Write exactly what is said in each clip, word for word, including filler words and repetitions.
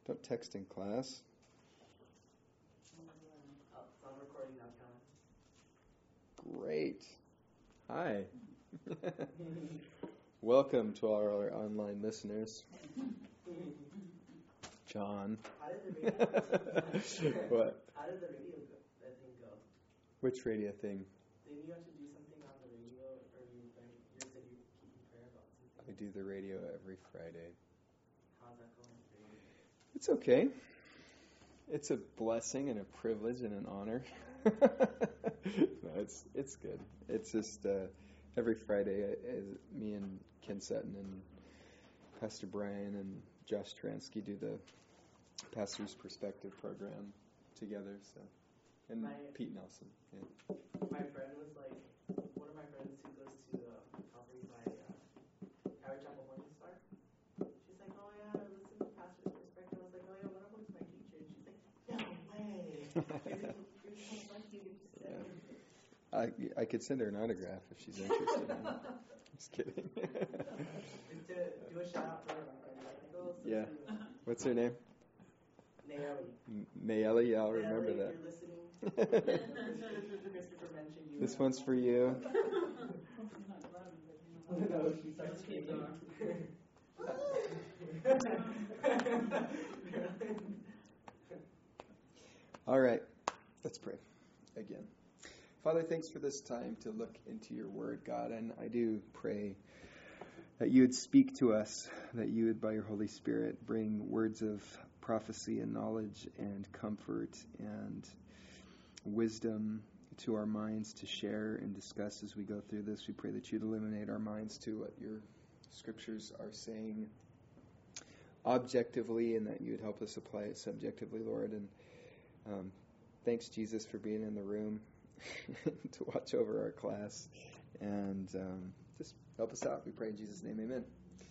Don't text in class. Oh, I'm recording now, John. Great. Hi. Welcome to all our online listeners. John. How did the radio What? How did the radio go, that thing go? Which radio thing? Didn't you have to do something on the radio, or you, you said you were keeping prayer about something? I do the radio every Friday. How's that going for you? It's okay. It's a blessing and a privilege and an honor. No, it's it's good. It's just uh, every Friday, uh, me and Ken Sutton and Pastor Brian and Josh Transky do the Pastor's Perspective program together. So, and My- Pete Nelson. Yeah. My friend was like, one of my friends who goes to uh, Calvary by uh, Howard Chapel Morning Star. She's like, oh yeah, I listen to Pastor's Perspective. I was like, oh yeah, one of them's my teacher. And she's like, no way. You're, you're so lucky to be Yeah. saved. I I could send her an autograph if she's interested. in it. Just kidding. Just to do a shout out for her, my friend. Like, oh, so Yeah. to, uh, What's her name? Naomi. M- Mayeli. Yeah, I'll remember Natalie, that. if you're listening, Christopher mentioned you. This one's for you. No, she starts kicking. All right, let's pray again. Father, thanks for this time to look into your word, God, and I do pray that you would speak to us, that you would, by your Holy Spirit, bring words of prophecy and knowledge and comfort and wisdom to our minds to share and discuss as we go through this. We pray that you'd illuminate our minds to what your scriptures are saying objectively, and that you would help us apply it subjectively, Lord. And um, thanks, Jesus, for being in the room to watch over our class, and um, just help us out. We pray in Jesus' name, amen.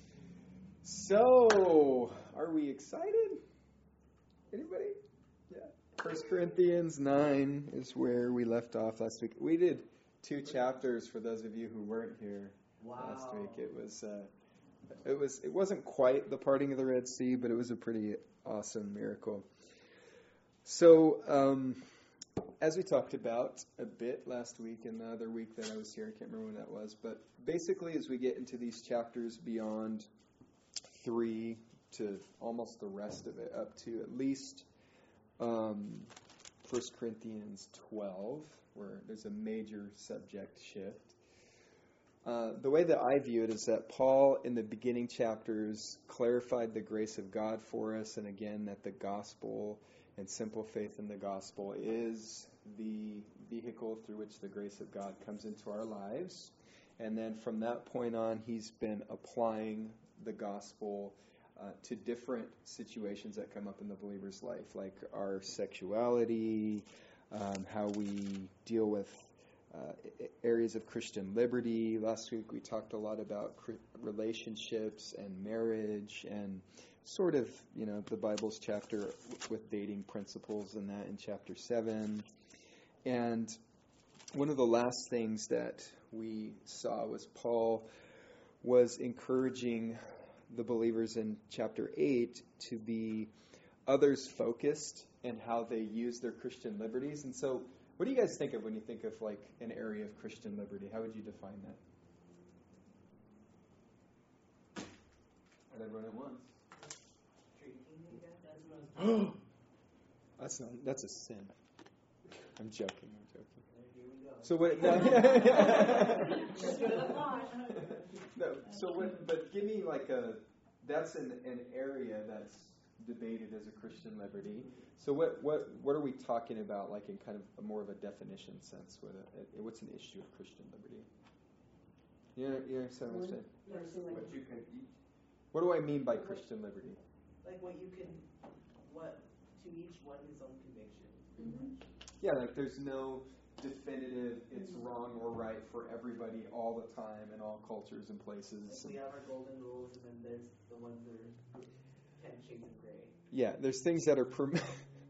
So, are we excited? Anybody? Yeah. First Corinthians nine is where we left off last week. We did two chapters for those of you who weren't here Wow. last week. It was uh, it was it wasn't quite the parting of the Red Sea, but it was a pretty awesome miracle. So, um, as we talked about a bit last week and the other week that I was here, I can't remember when that was, but basically as we get into these chapters beyond three to almost the rest of it, up to at least um, First Corinthians twelve, where there's a major subject shift. Uh, the way that I view it is that Paul, in the beginning chapters, clarified the grace of God for us, and again, that the gospel and simple faith in the gospel is the vehicle through which the grace of God comes into our lives. And then from that point on, he's been applying the gospel uh, to different situations that come up in the believer's life, like our sexuality, um, how we deal with uh, areas of Christian liberty. Last week we talked a lot about relationships and marriage and sort of, you know, the Bible's chapter with dating principles and that in chapter seven. And one of the last things that we saw was Paul was encouraging the believers in chapter eight to be others-focused in how they use their Christian liberties. And so, what do you guys think of when you think of, like, an area of Christian liberty? How would you define that? Not everyone at once. That's not. That's a sin. I'm joking. I'm joking. Here we go. So what? No. No. So what? But give me like a. That's an an area that's debated as a Christian liberty. So what what what are we talking about? Like in kind of a more of a definition sense. What a, what's an issue of Christian liberty? You know, you understand what I'm saying? What you can eat. What do I mean by Christian liberty? Like what you can, what, to each one his own conviction, pretty Mm-hmm. much. Yeah, like there's no definitive it's wrong or right for everybody all the time in all cultures and places. Like we have our golden rules, and then there's the ones that are ten shades of gray. Yeah, there's things that are perm-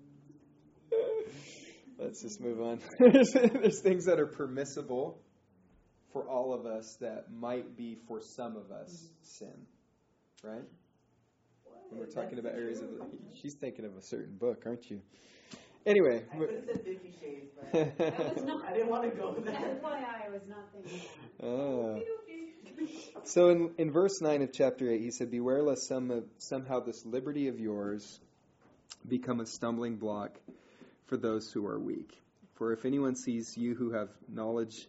Let's just move on. There's things that are permissible for all of us that might be for some of us sin, right? What? when we're talking about areas of the, she's thinking of a certain book, aren't you? Anyway. I could have said Fifty Shades, but I, was not, I didn't want to go there. That's why I was not thinking that. Oh. So in, in verse nine of chapter eight, he said, beware lest some of, somehow this liberty of yours become a stumbling block for those who are weak. For if anyone sees you who have knowledge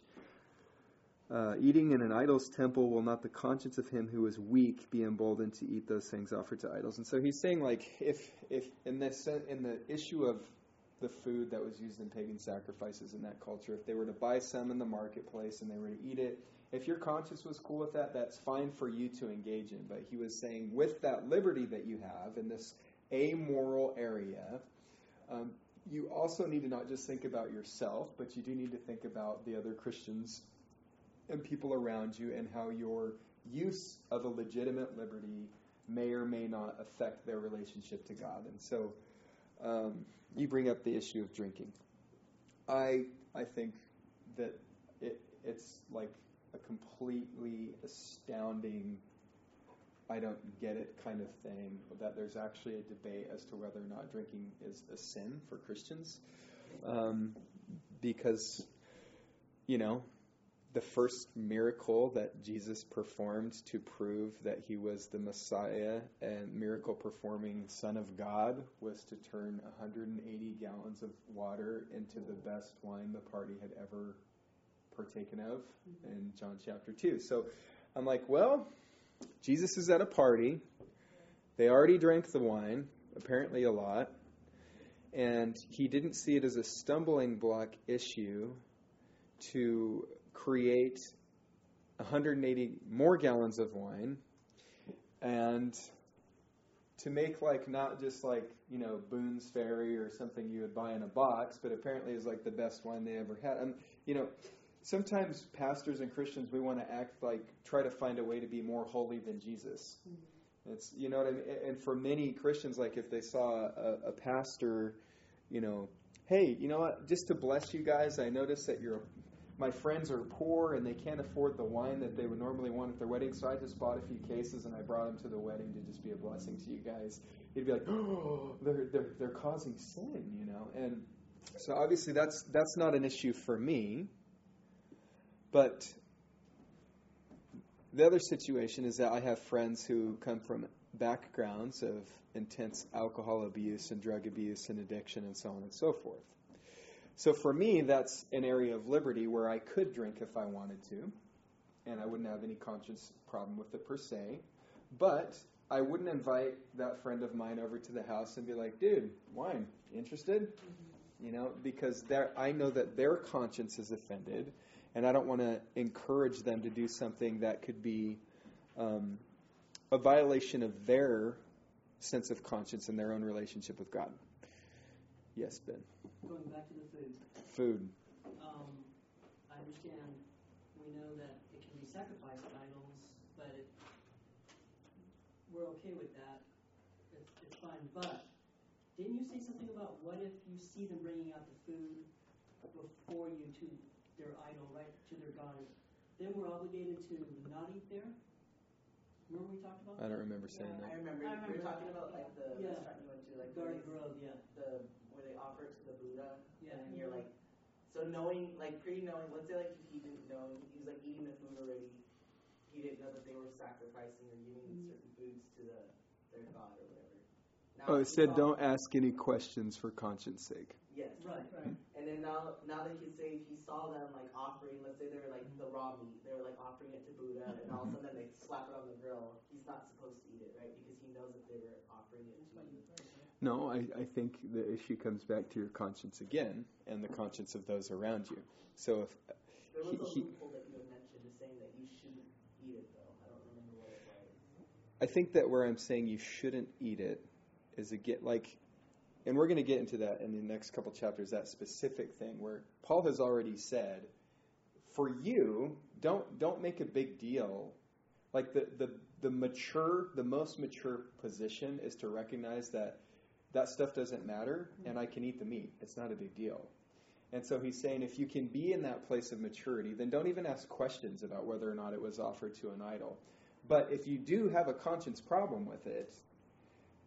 uh, eating in an idol's temple, will not the conscience of him who is weak be emboldened to eat those things offered to idols? And so he's saying, like, if if in this in the issue of the food that was used in pagan sacrifices in that culture, if they were to buy some in the marketplace and they were to eat it, if your conscience was cool with that, that's fine for you to engage in. But he was saying, with that liberty that you have in this amoral area, um, you also need to not just think about yourself, but you do need to think about the other Christians and people around you and how your use of a legitimate liberty may or may not affect their relationship to God. And so um, you bring up the issue of drinking. I I think that it it's like a completely astounding, I don't get it kind of thing, that there's actually a debate as to whether or not drinking is a sin for Christians. Um, because, you know, the first miracle that Jesus performed to prove that he was the Messiah and miracle-performing Son of God was to turn one hundred eighty gallons of water into the best wine the party had ever partaken of in John chapter two. So I'm like, well, Jesus is at a party. They already drank the wine, apparently a lot, and he didn't see it as a stumbling block issue to create one hundred eighty more gallons of wine and to make like not just like, you know, Boone's Ferry or something you would buy in a box, but apparently is like the best wine they ever had. And, you know, sometimes pastors and Christians, we want to act like, try to find a way to be more holy than Jesus. Mm-hmm. It's, you know what I mean? And for many Christians, like if they saw a, a pastor, you know, hey, you know what, just to bless you guys, I noticed that you're, my friends are poor and they can't afford the wine that they would normally want at their wedding, so I just bought a few cases and I brought them to the wedding to just be a blessing to you guys. You'd be like, oh, they're, they're, they're causing sin, you know? And so obviously that's that's not an issue for me. But the other situation is that I have friends who come from backgrounds of intense alcohol abuse and drug abuse and addiction and so on and so forth. So for me, that's an area of liberty where I could drink if I wanted to, and I wouldn't have any conscience problem with it per se. But I wouldn't invite that friend of mine over to the house and be like, dude, wine, interested? Mm-hmm. You know, because I know that their conscience is offended. And I don't want to encourage them to do something that could be um, a violation of their sense of conscience and their own relationship with God. Yes, Ben. Going back to the food. Food. Um, I understand. We know that it can be sacrificed to idols, but it, we're okay with that. It's, it's fine. But didn't you say something about what if you see them bringing out the food before you to their idol, right, to their god? Then we're obligated to not eat there? Remember we talked about that? I don't remember saying yeah, that. I remember. I remember we were talking about like the yeah. restaurant you went to, like Garden where Grove, yeah. The where they offer it to the Buddha. Yeah. And you're like, so knowing, like pre-knowing, let's say like he didn't know, he was like eating the food already. He didn't know that they were sacrificing or giving mm-hmm. certain foods to the their god or whatever. Now, oh, it said don't ask any questions for conscience sake. Yes. Right, right. And then now, now that he say he saw them like offering, let's say they were like the raw meat, they were like offering it to Buddha, and all of a sudden they slap it on the grill. He's not supposed to eat it, right? Because he knows that they were offering it to Buddha. No, I, I think the issue comes back to your conscience again, and the conscience of those around you. So if there was he, a loophole that you had mentioned, is saying that you shouldn't eat it, though. I don't remember what it was. I think that where I'm saying you shouldn't eat it is again like. And we're going to get into that in the next couple chapters, that specific thing where Paul has already said, for you, don't don't make a big deal. Like the, the, the mature, the most mature position is to recognize that that stuff doesn't matter and I can eat the meat. It's not a big deal. And so he's saying if you can be in that place of maturity, then don't even ask questions about whether or not it was offered to an idol. But if you do have a conscience problem with it,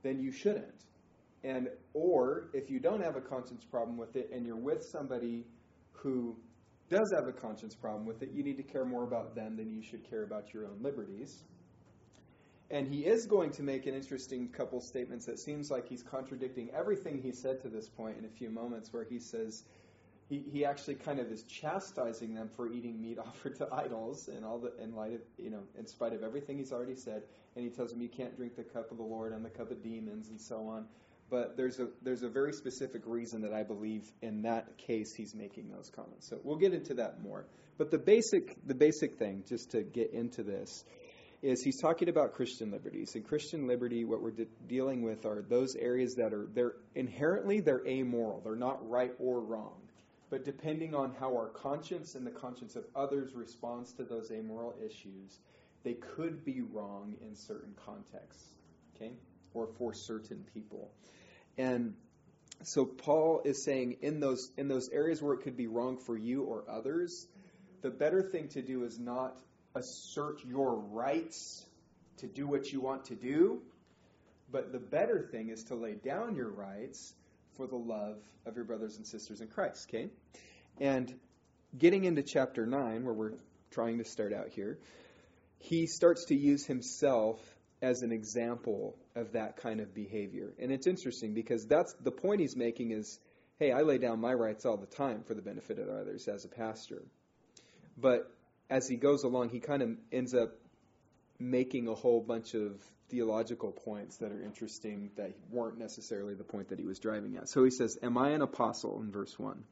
then you shouldn't. And or if you don't have a conscience problem with it and you're with somebody who does have a conscience problem with it, you need to care more about them than you should care about your own liberties. And he is going to make an interesting couple statements that seems like he's contradicting everything he said to this point in a few moments, where he says he, he actually kind of is chastising them for eating meat offered to idols and all the in light of you know in spite of everything he's already said. And he tells them you can't drink the cup of the Lord and the cup of demons and so on. But there's a there's a very specific reason that I believe in that case he's making those comments. So we'll get into that more. But the basic the basic thing, just to get into this, is he's talking about Christian liberties. And Christian liberty, what we're de- dealing with are those areas that are, they're inherently, they're amoral. They're not right or wrong. But depending on how our conscience and the conscience of others responds to those amoral issues, they could be wrong in certain contexts, okay, or for certain people. And so Paul is saying in those in those areas where it could be wrong for you or others, the better thing to do is not assert your rights to do what you want to do, but the better thing is to lay down your rights for the love of your brothers and sisters in Christ, okay? And getting into chapter nine, where we're trying to start out here, he starts to use himself as an example of that kind of behavior. And it's interesting because that's the point he's making is, hey, I lay down my rights all the time for the benefit of others as a pastor. But as he goes along, he kind of ends up making a whole bunch of theological points that are interesting that weren't necessarily the point that he was driving at. So he says, am I an apostle in verse one?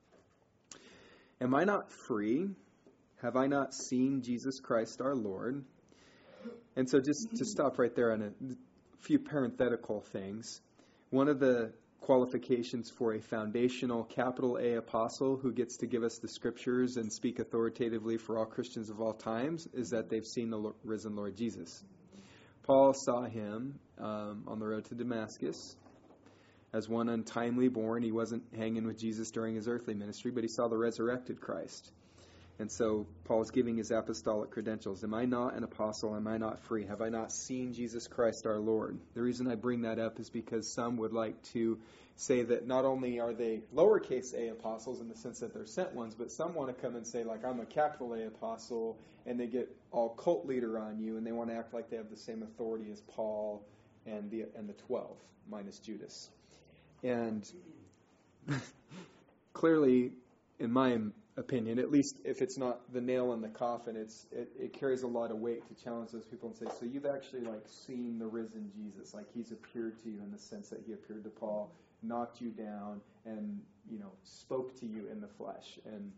Am I not free? Have I not seen Jesus Christ our Lord? And so just to stop right there on a few parenthetical things, one of the qualifications for a foundational capital A apostle who gets to give us the scriptures and speak authoritatively for all Christians of all times is that they've seen the risen Lord Jesus. Paul saw him um, on the road to Damascus as one untimely born. He wasn't hanging with Jesus during his earthly ministry, but he saw the resurrected Christ. And so Paul is giving his apostolic credentials. Am I not an apostle? Am I not free? Have I not seen Jesus Christ our Lord? The reason I bring that up is because some would like to say that not only are they lowercase a apostles in the sense that they're sent ones, but some want to come and say, like, I'm a capital A apostle, and they get all cult leader on you, and they want to act like they have the same authority as Paul and the and the twelve, minus Judas. And clearly, in my opinion, at least if it's not the nail in the coffin, it's it, it carries a lot of weight to challenge those people and say, so you've actually like seen the risen Jesus, like he's appeared to you in the sense that he appeared to Paul, knocked you down, and you know spoke to you in the flesh. And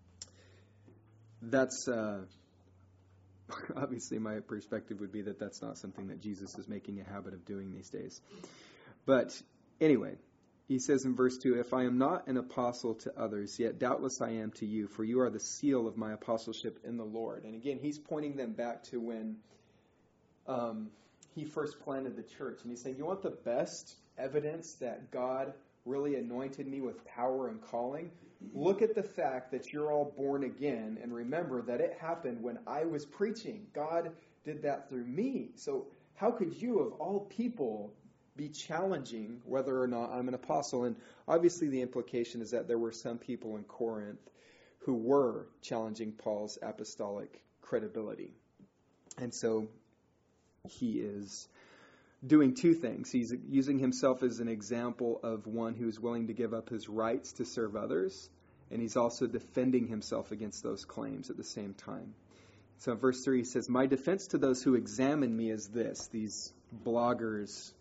that's uh, obviously my perspective would be that that's not something that Jesus is making a habit of doing these days. But anyway, he says in verse two, if I am not an apostle to others, yet doubtless I am to you, for you are the seal of my apostleship in the Lord. And again, he's pointing them back to when um, he first planted the church. And he's saying, you want the best evidence that God really anointed me with power and calling? Look at the fact that you're all born again, and remember that it happened when I was preaching. God did that through me. So how could you, of all people, be challenging whether or not I'm an apostle? And obviously the implication is that there were some people in Corinth who were challenging Paul's apostolic credibility. And so he is doing two things. He's using himself as an example of one who's willing to give up his rights to serve others, and he's also defending himself against those claims at the same time. So in verse three he says, my defense to those who examine me is this, these bloggers,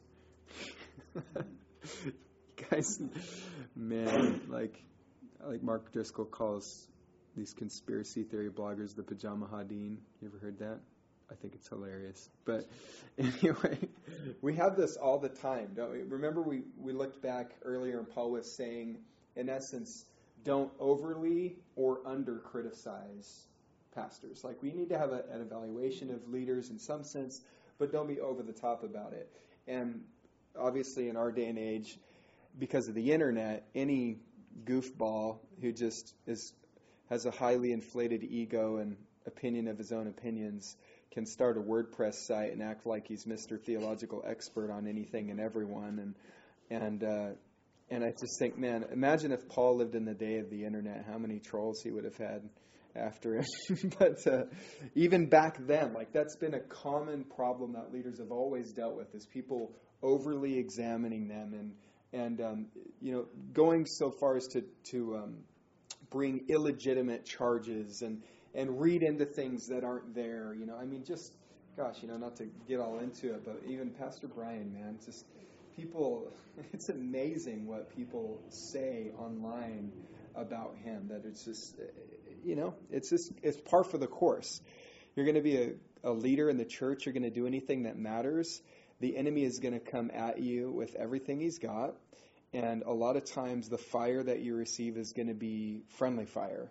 guys, man, like like Mark Driscoll calls these conspiracy theory bloggers the pajama hadeen. You ever heard that? I think it's hilarious. But anyway, we have this all the time, don't we? Remember we, we looked back earlier and Paul was saying, in essence, don't overly or under criticize pastors. Like we need to have a, an evaluation of leaders in some sense, but don't be over the top about it. And obviously in our day and age, because of the internet, any goofball who just is has a highly inflated ego and opinion of his own opinions can start a WordPress site and act like he's Mister Theological Expert on anything and everyone. And and uh, and I just think, man, imagine if Paul lived in the day of the internet, how many trolls he would have had after him. But uh, even back then, like that's been a common problem that leaders have always dealt with, is people overly examining them and and um, you know going so far as to to um, bring illegitimate charges and and read into things that aren't there. You know, I mean, just gosh, you know, not to get all into it, but even Pastor Brian, man, just people. It's amazing what people say online about him. That it's just, you know, it's just it's par for the course. You're going to be a, a leader in the church. You're going to do anything that matters. The enemy is going to come at you with everything he's got. And a lot of times the fire that you receive is going to be friendly fire.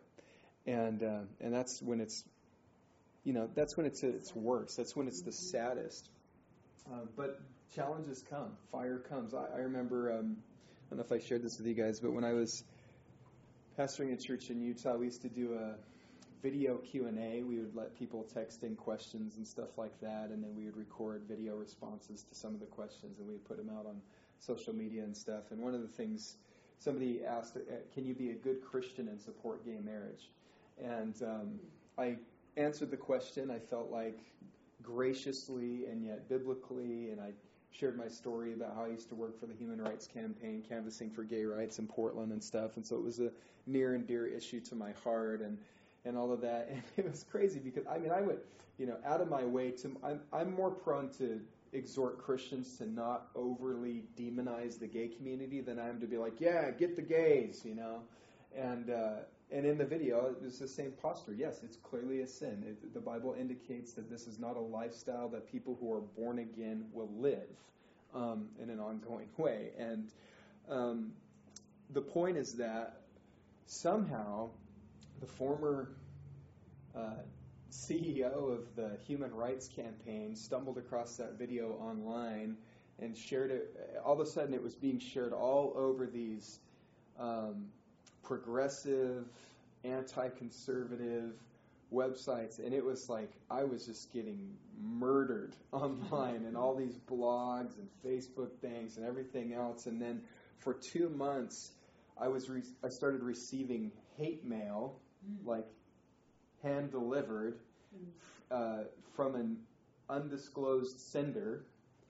And uh, and that's when it's, you know, that's when it's it's worse. That's when it's the saddest. Uh, but challenges come. Fire comes. I, I remember, um, I don't know if I shared this with you guys, but when I was pastoring a church in Utah, we used to do a video Q and A. We would let people text in questions and stuff like that, and then we would record video responses to some of the questions, and we'd put them out on social media and stuff. And one of the things, somebody asked, can you be a good Christian and support gay marriage? And um, I answered the question, I felt like graciously and yet biblically, and I shared my story about how I used to work for the Human Rights Campaign, canvassing for gay rights in Portland and stuff. And so it was a near and dear issue to my heart and, and all of that. And it was crazy because, I mean, I went, you know, out of my way to, I'm, I'm more prone to exhort Christians to not overly demonize the gay community than I am to be like, yeah, get the gays, you know. And uh, and in the video, it was the same posture. Yes, it's clearly a sin. It, the Bible indicates that this is not a lifestyle that people who are born again will live um, in an ongoing way. And um, the point is that somehow the former uh, C E O of the Human Rights Campaign stumbled across that video online and shared it. All of a sudden, it was being shared all over these um, progressive, anti-conservative websites, and it was like I was just getting murdered online and all these blogs and Facebook things and everything else. And then for two months, I was re- I started receiving hate mail, like hand delivered uh, from an undisclosed sender.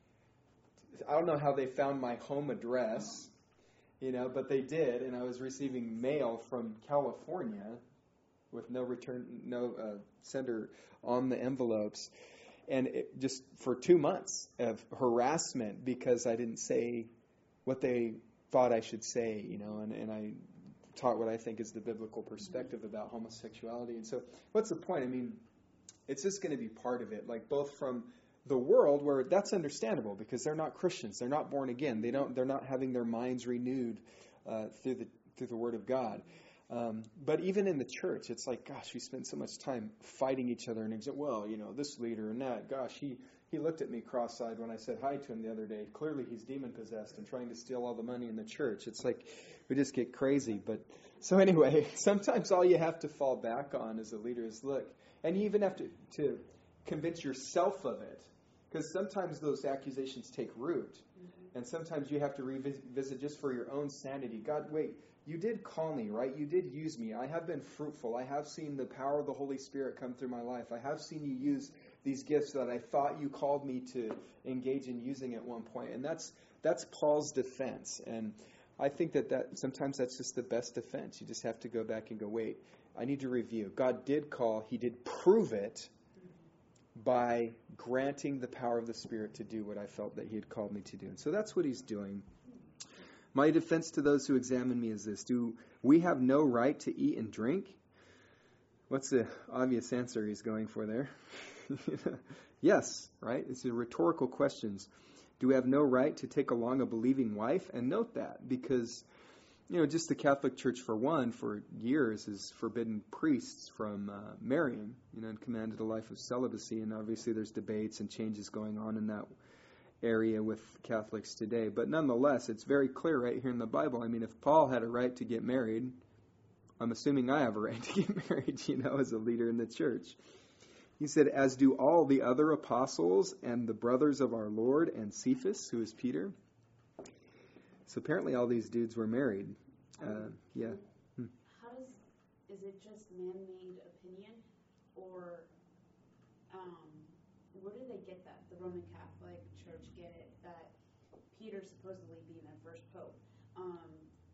I don't know how they found my home address. You know, but they did, and I was receiving mail from California with no return, no uh, sender on the envelopes, and it, just for two months of harassment because I didn't say what they thought I should say, you know, and, and I taught what I think is the biblical perspective about homosexuality. And so what's the point? I mean, it's just going to be part of it, like both from the world, where that's understandable because they're not Christians, they're not born again, they don't, they're not having their minds renewed uh, through the through the Word of God. Um, but even in the church, it's like, gosh, we spend so much time fighting each other and exa- well, you know, this leader and that. Gosh, he he looked at me cross-eyed when I said hi to him the other day. Clearly, he's demon-possessed and trying to steal all the money in the church. It's like we just get crazy. But so anyway, sometimes all you have to fall back on as a leader is look, and you even have to to convince yourself of it. Because sometimes those accusations take root, mm-hmm. and sometimes you have to revisit just for your own sanity. God, wait, you did call me, right? You did use me. I have been fruitful. I have seen the power of the Holy Spirit come through my life. I have seen you use these gifts that I thought you called me to engage in using at one point. And that's that's Paul's defense. And I think that, that sometimes that's just the best defense. You just have to go back and go, wait, I need to review. God did call. He did prove it by granting the power of the Spirit to do what I felt that he had called me to do. And so that's what he's doing. My defense to those who examine me is this: do we have no right to eat and drink? What's the obvious answer he's going for there? Yes, right? It's a rhetorical questions. Do we have no right to take along a believing wife? And note that, because you know, just the Catholic Church, for one, for years has forbidden priests from uh, marrying, you know, and commanded a life of celibacy. And obviously there's debates and changes going on in that area with Catholics today. But nonetheless, it's very clear right here in the Bible. I mean, if Paul had a right to get married, I'm assuming I have a right to get married, you know, as a leader in the church. He said, as do all the other apostles and the brothers of our Lord and Cephas, who is Peter. So apparently all these dudes were married. Uh, yeah. How does, is it just man-made opinion? Or um, where do they get that? The Roman Catholic Church get it that Peter, supposedly being their first pope, um,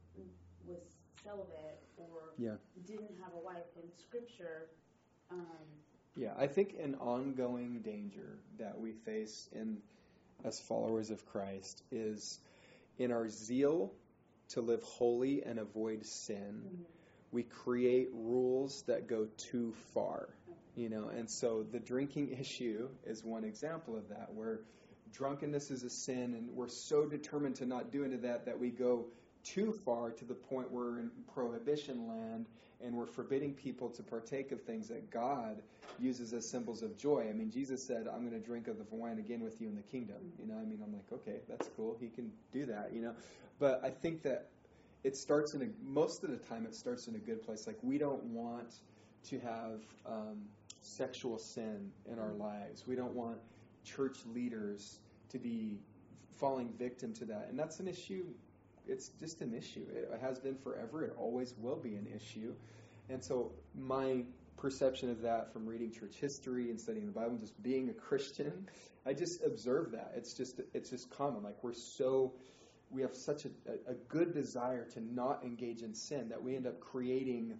was celibate or Yeah. didn't have a wife in Scripture. Um, Yeah, I think an ongoing danger that we face in as followers of Christ is in our zeal to live holy and avoid sin, mm-hmm. we create rules that go too far. You know, and so the drinking issue is one example of that, where drunkenness is a sin, and we're so determined to not do into that that we go too far to the point where we're in prohibition land and we're forbidding people to partake of things that God uses as symbols of joy. I mean, Jesus said, I'm going to drink of the wine again with you in the kingdom. You know, I mean, I'm like, okay, that's cool. He can do that, you know. But I think that it starts in a, most of the time it starts in a good place. Like, we don't want to have um, sexual sin in our lives. We don't want church leaders to be falling victim to that. And that's an issue. It's just an issue. It has been forever. It always will be an issue. And so my perception of that from reading church history and studying the Bible and just being a Christian, I just observe that. It's just it's just common. Like, we're so, we have such a, a good desire to not engage in sin that we end up creating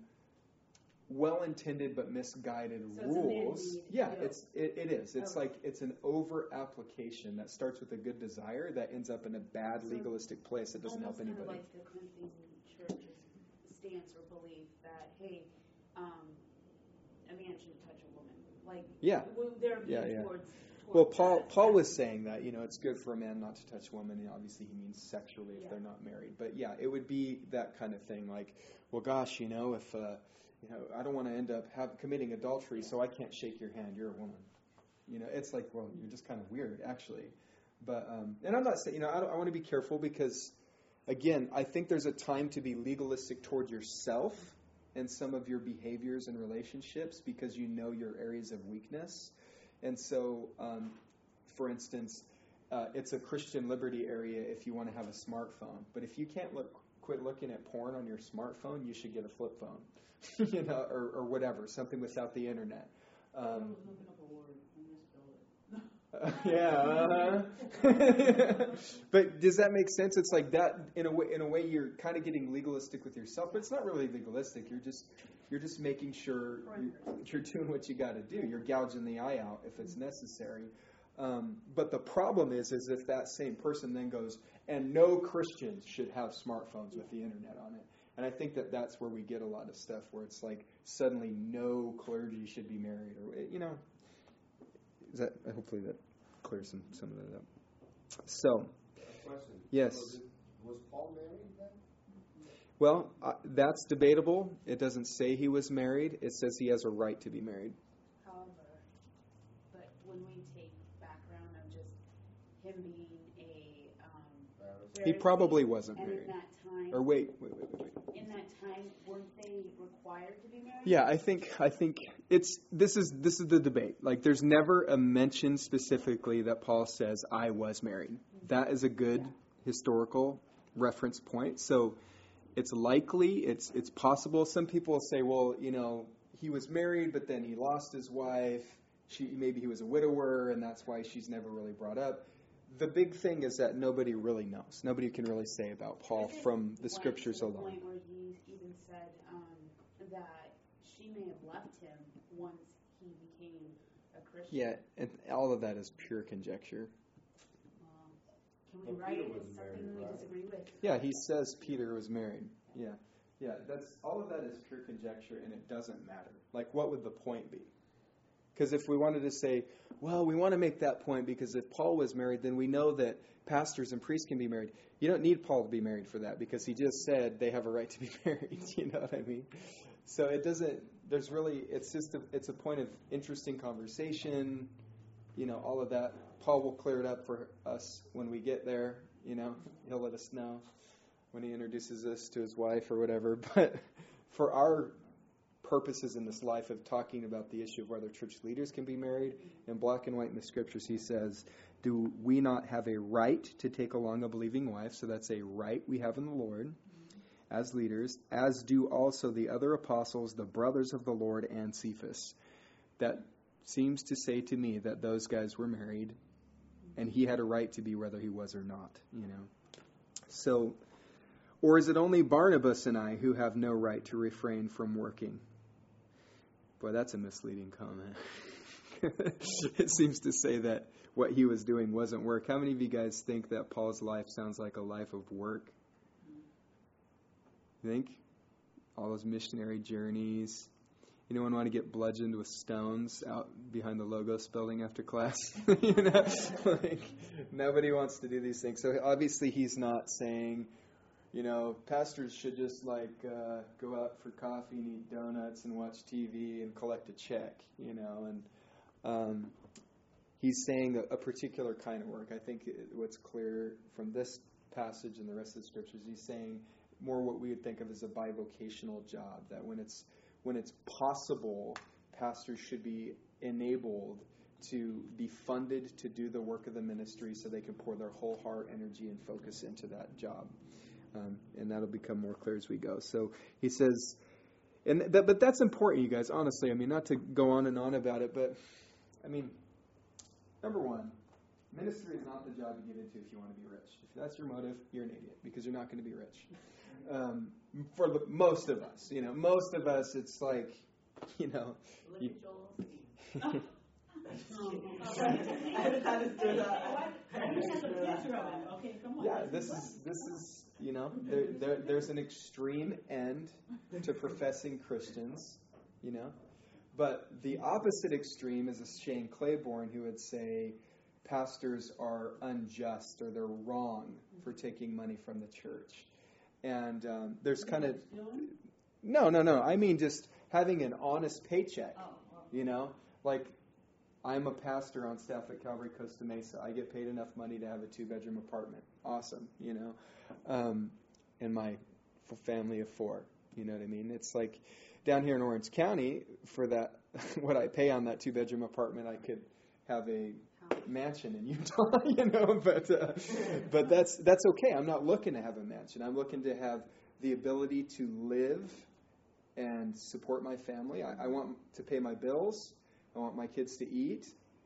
well-intended but misguided so rules. It's yeah, deal. it's it, it is. It's okay. like it's an over-application that starts with a good desire that ends up in a bad so legalistic place that doesn't help anybody. Kind of like the Corinthian church's stance or belief that, hey, um, a man shouldn't touch a woman. Like, yeah, they're yeah, yeah. Towards, towards well, Paul that. Paul was saying that, you know, it's good for a man not to touch a woman, and obviously he means sexually if yeah. they're not married. But yeah, it would be that kind of thing. Like, well, gosh, you know, if uh, you know, I don't want to end up have, committing adultery, so I can't shake your hand. You're a woman. You know, it's like, well, you're just kind of weird, actually. But um, and I'm not saying, you know, I, don't, I want to be careful because, again, I think there's a time to be legalistic toward yourself and some of your behaviors and relationships because you know your areas of weakness. And so, um, for instance, uh, it's a Christian liberty area if you want to have a smartphone. But if you can't look, quit looking at porn on your smartphone, you should get a flip phone. you know, or, or whatever, something without the internet. Um, uh, yeah. Uh-huh. But does that make sense? It's like that in a way. In a way, you're kind of getting legalistic with yourself, but it's not really legalistic. You're just you're just making sure you're, you're doing what you got to do. You're gouging the eye out if it's necessary. Um, but the problem is, is if that same person then goes, and no Christians should have smartphones with the internet on it. And I think that that's where we get a lot of stuff where it's like suddenly no clergy should be married, or you know, is that hopefully that clears some some of that up. So, question. yes. Was, it, was Paul married then? Well, uh, that's debatable. It doesn't say he was married. It says he has a right to be married. However, but when we take background of just him being a um, he probably wasn't and married. in that time, or wait, wait, wait, wait, wait. In that time, weren't they required to be married? Yeah, I think I think it's this is this is the debate. Like, there's never a mention specifically that Paul says I was married. Mm-hmm. That is a good yeah. historical reference point. So it's likely, it's it's possible. Some people will say, well, you know, he was married, but then he lost his wife. She maybe he was a widower, and that's why she's never really brought up. The big thing is that nobody really knows. Nobody can really say about Paul from the scriptures alone. Point where he even said um, that she may have left him once he became a Christian. Yeah, and all of that is pure conjecture. Um, can we well, write it as something we right? disagree with? Yeah, he says Peter was married. Yeah, yeah. That's all of that is pure conjecture, and it doesn't matter. Like, what would the point be? Because if we wanted to say, well, we want to make that point because if Paul was married, then we know that pastors and priests can be married. You don't need Paul to be married for that because he just said they have a right to be married. You know what I mean? So it doesn't, there's really, it's just, a, it's a point of interesting conversation, you know, all of that. Paul will clear it up for us when we get there, you know. He'll let us know when he introduces us to his wife or whatever. But for our purposes in this life of talking about the issue of whether church leaders can be married. In black and white in the scriptures, he says, do we not have a right to take along a believing wife? So that's a right we have in the Lord as leaders, as do also the other apostles, the brothers of the Lord, and Cephas. That seems to say to me that those guys were married, and he had a right to be whether he was or not, you know. So, or is it only Barnabas and I who have no right to refrain from working? Boy, that's a misleading comment. It seems to say that what he was doing wasn't work. How many of you guys think that Paul's life sounds like a life of work? You think? All those missionary journeys. Anyone want to get bludgeoned with stones out behind the Logos building after class? You know, like, nobody wants to do these things. So obviously he's not saying, you know, pastors should just like uh, go out for coffee and eat donuts and watch T V and collect a check, you know. And um, he's saying a, a particular kind of work. I think it, what's clear from this passage and the rest of the scriptures, he's saying more what we would think of as a bivocational job, that when it's when it's possible, pastors should be enabled to be funded to do the work of the ministry so they can pour their whole heart, energy, and focus into that job. Um, and that'll become more clear as we go. So he says, and th- but that's important, you guys, honestly. I mean, not to go on and on about it, but, I mean, number one, ministry is not the job you get into if you want to be rich. If that's your motive, you're an idiot, because you're not going to be rich. Um, for the, most of us, you know, most of us, it's like, you know. Look You, at Joel. I haven't had to do that. I haven't had to do that. Okay, come on. yeah, this is, this is, you know, there, there, there's an extreme end to professing Christians, you know. But the opposite extreme is a Shane Claiborne who would say pastors are unjust or they're wrong for taking money from the church. And um, there's kind of, no, no, no. I mean just having an honest paycheck, you know. Like, I'm a pastor on staff at Calvary Costa Mesa. I get paid enough money to have a two-bedroom apartment. Awesome, you know. Um, and my f- family of four, you know what I mean? It's like down here in Orange County, for that, what I pay on that two-bedroom apartment, I could have a mansion in Utah, you know, but uh, but that's that's okay. I'm not looking to have a mansion. I'm looking to have the ability to live and support my family. I, I want to pay my bills. I want my kids to eat,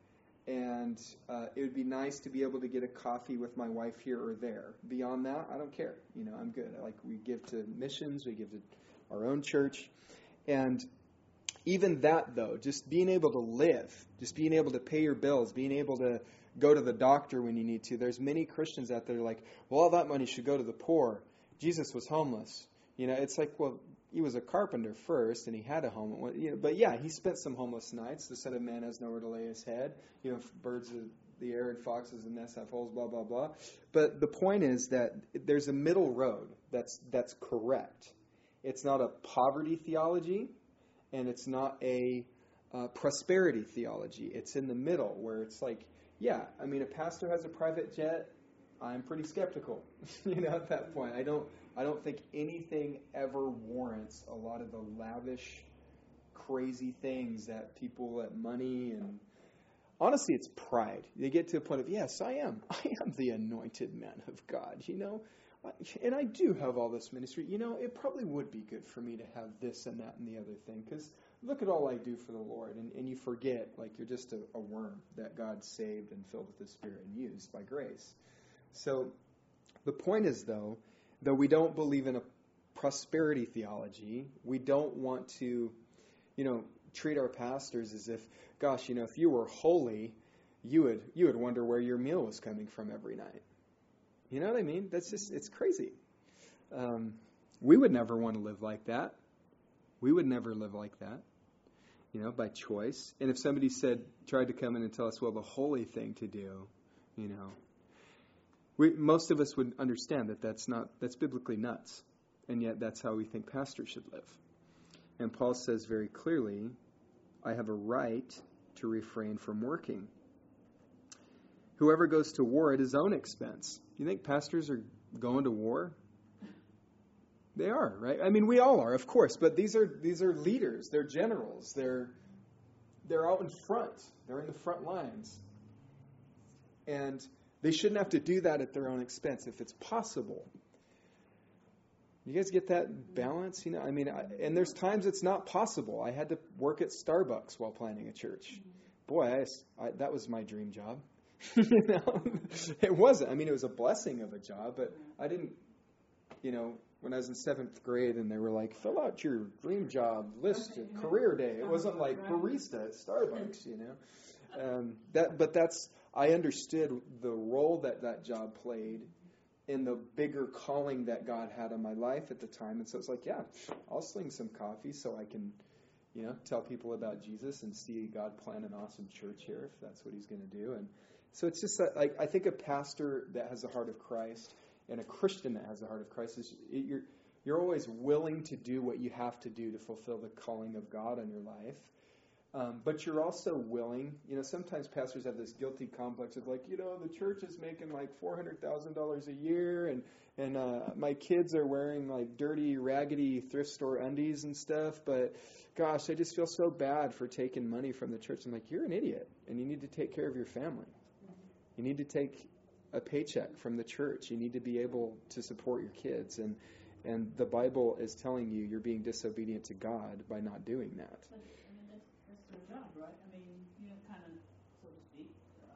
and uh, it would be nice to be able to get a coffee with my wife here or there. Beyond that, I don't care. You know, I'm good. Like, we give to missions, we give to our own church, and even that, though, just being able to live, just being able to pay your bills, being able to go to the doctor when you need to. There's many Christians out there like, well, all that money should go to the poor. Jesus was homeless. You know, it's like, well, he was a carpenter first, and he had a home. You know, but yeah, he spent some homeless nights. The Son of Man has nowhere to lay his head. You know, birds of the air and foxes and nests have holes, blah, blah, blah. But the point is that there's a middle road that's that's correct. It's not a poverty theology. And it's not a uh, prosperity theology. It's in the middle where it's like, yeah, I mean, a pastor has a private jet. I'm pretty skeptical, you know, at that point. I don't, I don't think anything ever warrants a lot of the lavish, crazy things that people let money and honestly, it's pride. They get to a point of, yes, I am. I am the anointed man of God, you know. And I do have all this ministry. You know, it probably would be good for me to have this and that and the other thing, because look at all I do for the Lord. And, and you forget, like, you're just a, a worm that God saved and filled with His Spirit and used by grace. So the point is, though, though we don't believe in a prosperity theology, we don't want to, you know, treat our pastors as if, gosh, you know, if you were holy, you would you would wonder where your meal was coming from every night. You know what I mean? That's just, it's crazy. Um, we would never want to live like that. We would never live like that, you know, by choice. And if somebody said, tried to come in and tell us, well, the holy thing to do, you know, we, most of us would understand that that's not, that's biblically nuts. And yet that's how we think pastors should live. And Paul says very clearly, I have a right to refrain from working. Whoever goes to war at his own expense. You think pastors are going to war? They are, right? I mean, we all are, of course, but these are these are leaders. They're generals. They're they're out in front. They're in the front lines. And they shouldn't have to do that at their own expense if it's possible. You guys get that balance? You know, I mean, I, and there's times it's not possible. I had to work at Starbucks while planning a church. Boy, I, I, that was my dream job. You know, it wasn't. I mean, it was a blessing of a job, but I didn't, you know, when I was in seventh grade and they were like, fill out your dream job list at career day. It wasn't like barista at Starbucks, you know. Um, that, but that's, I understood the role that that job played in the bigger calling that God had on my life at the time. And so it's like, yeah, I'll sling some coffee so I can, you know, tell people about Jesus and see God plan an awesome church here if that's what he's going to do. And so it's just that, like, I think a pastor that has the heart of Christ and a Christian that has the heart of Christ is you're you're always willing to do what you have to do to fulfill the calling of God on your life. Um, but you're also willing, you know, sometimes pastors have this guilty complex of like, you know, the church is making like four hundred thousand dollars a year and, and uh, my kids are wearing like dirty, raggedy thrift store undies and stuff. But gosh, I just feel so bad for taking money from the church. I'm like, you're an idiot and you need to take care of your family. You need to take a paycheck from the church. You need to be able to support your kids. And, and the Bible is telling you you're being disobedient to God by not doing that. But, I mean, that's, that's their job, right? I mean, you know, kind of, so to speak.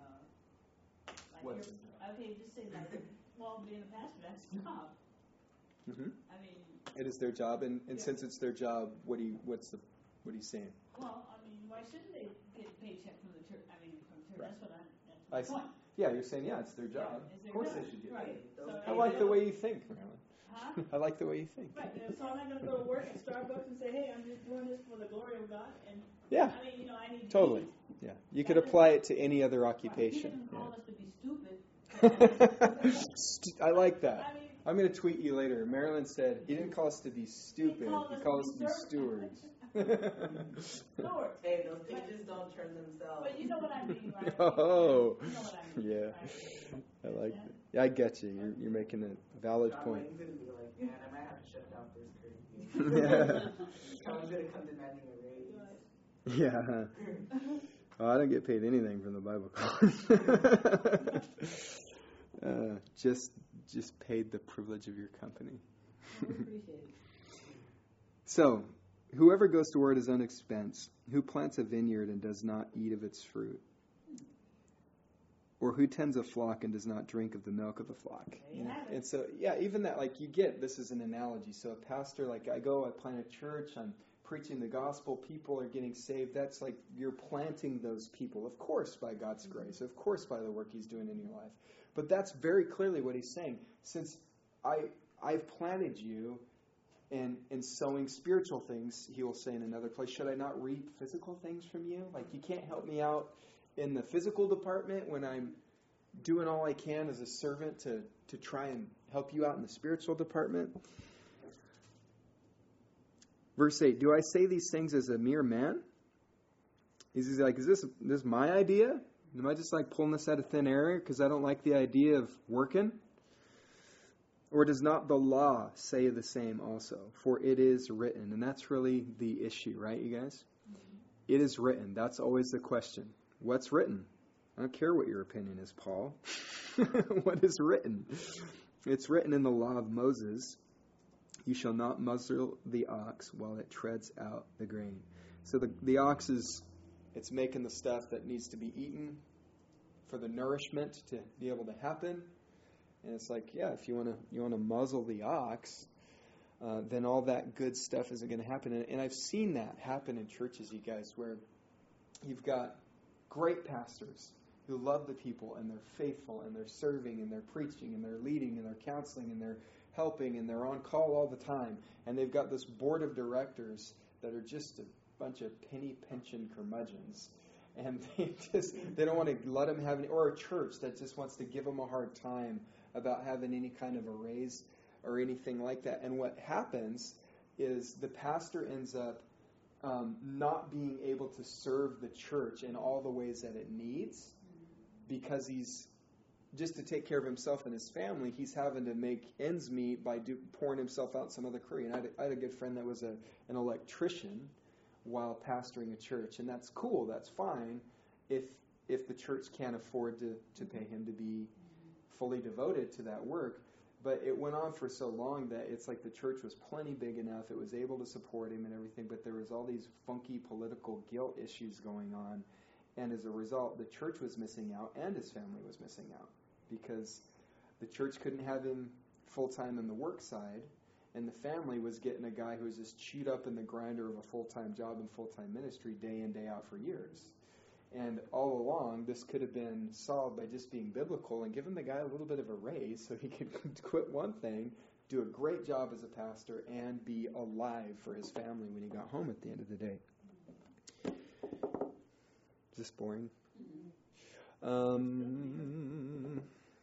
Uh, like What's you're, okay, just say like, well, being a pastor, that's your job. Mm-hmm. I mean, It is their job, and, and Yeah. since it's their job, what do you, what's the what are you saying? well, I mean, why shouldn't they get a paycheck from the church? I mean, from church. Right. That's what I. That's I my see. point. Yeah, you're saying yeah, it's their Yeah, job. it's Of their course job. they should get Right. paid. So I they like the don't- way you think, Marilyn. Huh? I like the way you think. Right. you know, So I'm not going to go to work at Starbucks and say, hey, I'm just doing this for the glory of God. And Yeah, I mean, you know, I need to totally. eat. Yeah, you could apply it to any other Right. He occupation. didn't call us to be stupid. Yeah. St- I like that. I mean, I'm going to tweet you later. Marilyn said he didn't call us to be stupid. called He us called to us to be be servants. stewards. Lord. Hey, those pages don't turn themselves. But you know what I mean, right? Oh, You know what I mean. yeah. Right? I like that. Yeah, I get you. You're, you're making a valid John point. Wayne's gonna be like, man, I might have to shut down First Corinthians. Someone's gonna come demanding a raise. Yeah. Oh, I don't get paid anything from the Bible college. uh, just, just paid the privilege of your company. We appreciate it. So, whoever goes to war at his own expense, who plants a vineyard and does not eat of its fruit, or who tends a flock and does not drink of the milk of the flock. There you You know? have it. And so, yeah, even that, like, you get, this is an analogy. So a pastor, like, I go, I plant a church, I'm preaching the gospel, people are getting saved. That's like, you're planting those people, of course, by God's grace, of course, by the work he's doing in your life. But that's very clearly what he's saying. Since I, I've planted you, and, and sowing spiritual things, he will say in another place, should I not reap physical things from you? Like, you can't help me out in the physical department when I'm doing all I can as a servant to, to try and help you out in the spiritual department. Verse eight, do I say these things as a mere man? He's like, is this, this my idea? Am I just like pulling this out of thin air because I don't like the idea of working? Or does not the law say the same also? For it is written. And that's really the issue, right, you guys? Mm-hmm. It is written. That's always the question. What's written? I don't care what your opinion is, Paul. What is written? It's written in the law of Moses, you shall not muzzle the ox while it treads out the grain. So the, the ox is, it's making the stuff that needs to be eaten for the nourishment to be able to happen. And it's like, yeah, if you want to you want to muzzle the ox, uh, then all that good stuff isn't going to happen. And, and I've seen that happen in churches, you guys, where you've got great pastors who love the people and they're faithful and they're serving and they're preaching and they're leading and they're counseling and they're helping and they're on call all the time. And they've got this board of directors that are just a bunch of penny pension curmudgeons. And they just they don't want to let them have any, or a church that just wants to give them a hard time about having any kind of a raise or anything like that. And what happens is the pastor ends up um, not being able to serve the church in all the ways that it needs because he's just to take care of himself and his family, he's having to make ends meet by do, pouring himself out some other career. And I had, a, I had a good friend that was a, an electrician while pastoring a church, and that's cool, that's fine, if if the church can't afford to, to pay him to be fully devoted to that work. But it went on for so long that it's like the church was plenty big enough, it was able to support him and everything, but there was all these funky political guilt issues going on, and as a result, the church was missing out and his family was missing out, because the church couldn't have him full-time in the work side, and the family was getting a guy who was just chewed up in the grinder of a full-time job and full-time ministry day in, day out for years. And all along, this could have been solved by just being biblical and giving the guy a little bit of a raise so he could quit one thing, do a great job as a pastor, and be alive for his family when he got home at the end of the day. Is this boring? Um,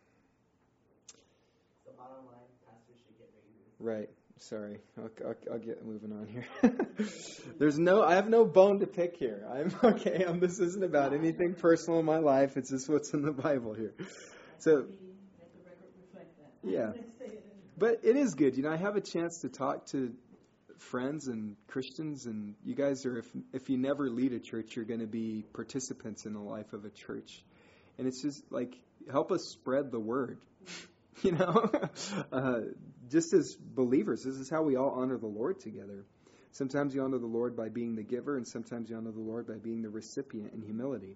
The bottom line, pastors should get raises. right. Sorry, I'll, I'll, I'll get moving on here. There's no, I have no bone to pick here. I'm okay. I'm, this isn't about anything personal in my life. It's just what's in the Bible here. So, Let the record reflect that. yeah. Let's say it. But it is good. You know, I have a chance to talk to friends and Christians, and you guys are, if if you never lead a church, you're going to be participants in the life of a church. And it's just like, help us spread the word. You know, uh, just as believers, this is how we all honor the Lord together. Sometimes you honor the Lord by being the giver, and sometimes you honor the Lord by being the recipient in humility.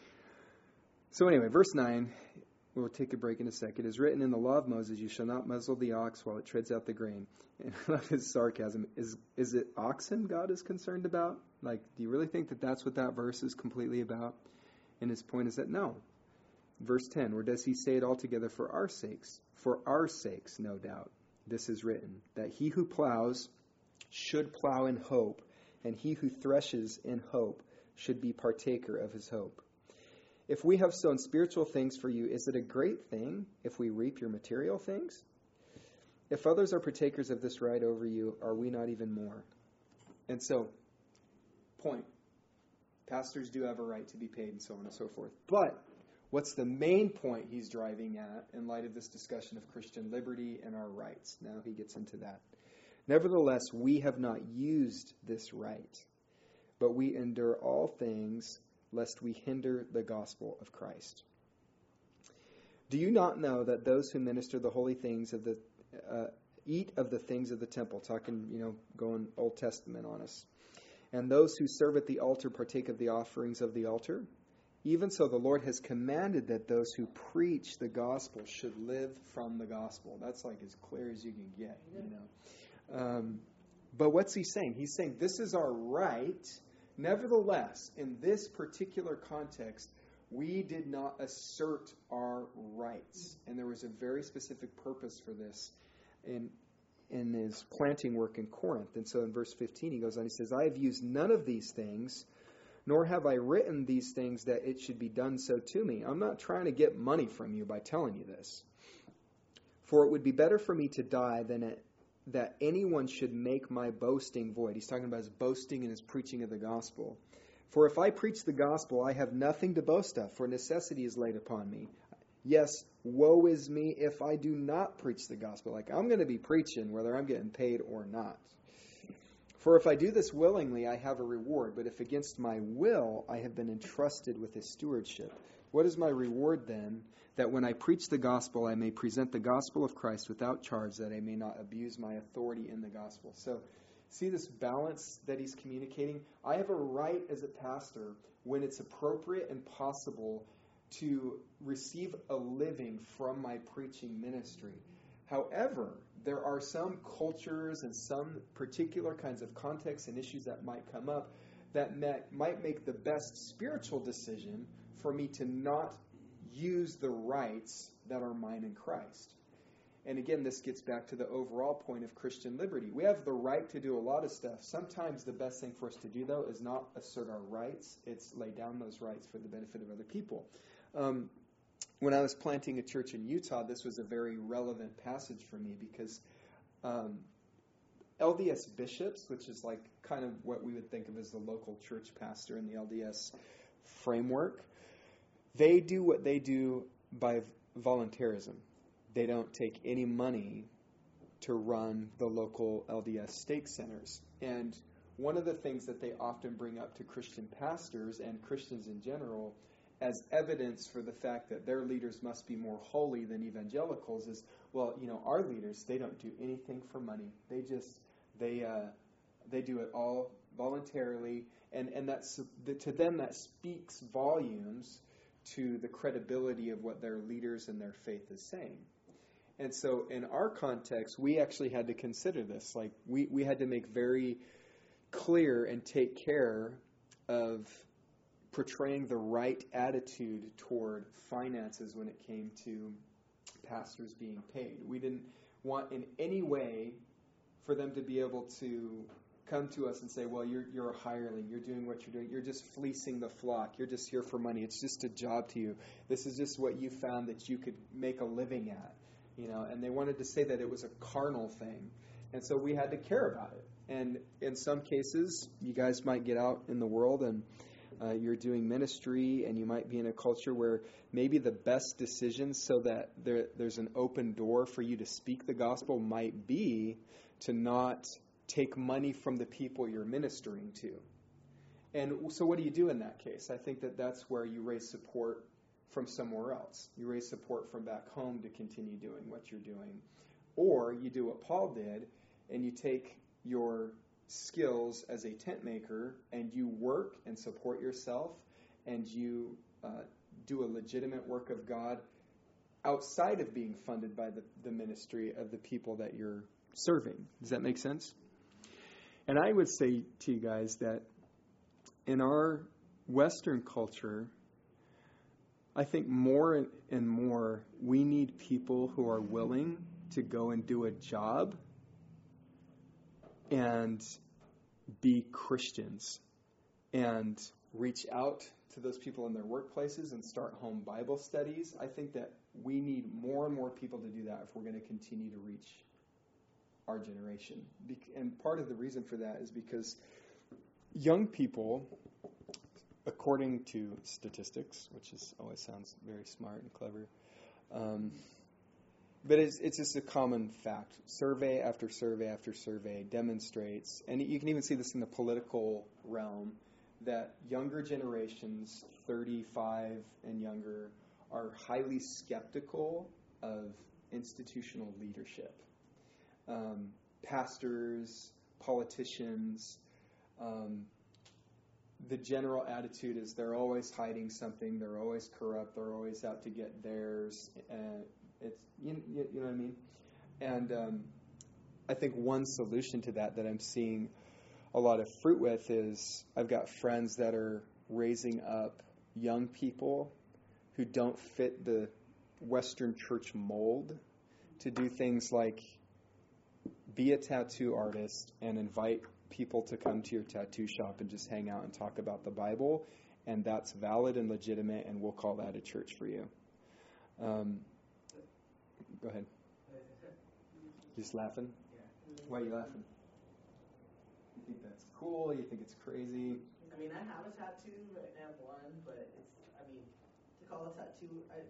So anyway, verse nine, we'll take a break in a second. It is written in the law of Moses, you shall not muzzle the ox while it treads out the grain. And I love his sarcasm. Is, is it oxen God is concerned about? Like, do you really think that that's what that verse is completely about? And his point is that no. Verse ten, or does he say it altogether for our sakes? For our sakes, no doubt. This is written, that he who plows should plow in hope, and he who threshes in hope should be partaker of his hope. If we have sown spiritual things for you, is it a great thing if we reap your material things? If others are partakers of this right over you, are we not even more? And so, point. Pastors do have a right to be paid and so on and so forth. But what's the main point he's driving at in light of this discussion of Christian liberty and our rights? Now he gets into that. Nevertheless, we have not used this right, but we endure all things lest we hinder the gospel of Christ. Do you not know that those who minister the holy things of the uh, eat of the things of the temple, talking, you know, going Old Testament on us, and those who serve at the altar partake of the offerings of the altar? Even so, the Lord has commanded that those who preach the gospel should live from the gospel. That's like as clear as you can get, you know. Um, but what's he saying? He's saying this is our right. Nevertheless, in this particular context, we did not assert our rights. And there was a very specific purpose for this in, in his planting work in Corinth. And so in verse fifteen, he goes on, he says, I have used none of these things, nor have I written these things that it should be done so to me. I'm not trying to get money from you by telling you this. For it would be better for me to die than it, that anyone should make my boasting void. He's talking about his boasting and his preaching of the gospel. For if I preach the gospel, I have nothing to boast of, for necessity is laid upon me. Yes, woe is me if I do not preach the gospel. Like, I'm going to be preaching whether I'm getting paid or not. For if I do this willingly, I have a reward. But if against my will, I have been entrusted with his stewardship. What is my reward then? That when I preach the gospel, I may present the gospel of Christ without charge, that I may not abuse my authority in the gospel. So, see this balance that he's communicating? I have a right as a pastor, when it's appropriate and possible, to receive a living from my preaching ministry. However, there are some cultures and some particular kinds of contexts and issues that might come up that might make the best spiritual decision for me to not use the rights that are mine in Christ. And again, this gets back to the overall point of Christian liberty. We have the right to do a lot of stuff. Sometimes the best thing for us to do, though, is not assert our rights. It's lay down those rights for the benefit of other people. Um, when I was planting a church in Utah, this was a very relevant passage for me because um, L D S bishops, which is like kind of what we would think of as the local church pastor in the L D S framework, they do what they do by voluntarism. They don't take any money to run the local L D S stake centers. And one of the things that they often bring up to Christian pastors and Christians in general as evidence for the fact that their leaders must be more holy than evangelicals is, well, you know, our leaders, they don't do anything for money. They just, they uh, they do it all voluntarily. And, and that's, to them, that speaks volumes to the credibility of what their leaders and their faith is saying. And so in our context, we actually had to consider this. Like, we, we had to make very clear and take care of portraying the right attitude toward finances when it came to pastors being paid. We didn't want in any way for them to be able to come to us and say, well, you're you're a hireling, you're doing what you're doing, you're just fleecing the flock, you're just here for money, it's just a job to you. This is just what you found that you could make a living at. You know, and they wanted to say that it was a carnal thing. And so we had to care about it. And in some cases, you guys might get out in the world and uh, you're doing ministry, and you might be in a culture where maybe the best decision so that there, there's an open door for you to speak the gospel might be to not take money from the people you're ministering to. And so what do you do in that case? I think that that's where you raise support from somewhere else. You raise support from back home to continue doing what you're doing. Or you do what Paul did, and you take your skills as a tent maker, and you work and support yourself, and you uh, do a legitimate work of God outside of being funded by the, the ministry of the people that you're serving. Does that make sense? And I would say to you guys that in our Western culture, I think more and more we need people who are willing to go and do a job and be Christians and reach out to those people in their workplaces and start home Bible studies. I think that we need more and more people to do that if we're going to continue to reach our generation. And part of the reason for that is because young people, according to statistics, which is always sounds very smart and clever, um, but it's, it's just a common fact. Survey after survey after survey demonstrates, and you can even see this in the political realm, that younger generations, thirty-five and younger, are highly skeptical of institutional leadership. Um, pastors, politicians, um, the general attitude is they're always hiding something, they're always corrupt, they're always out to get theirs. Uh, it's you, you, you know what I mean? And um, I think one solution to that that I'm seeing a lot of fruit with is I've got friends that are raising up young people who don't fit the Western church mold to do things like be a tattoo artist and invite people to come to your tattoo shop and just hang out and talk about the Bible, and that's valid and legitimate, and we'll call that a church for you. Um, go ahead. Just laughing? Why are you laughing? You think that's cool? You think it's crazy? I mean, I have a tattoo, right now, one, but it's, I mean, to call a tattoo, I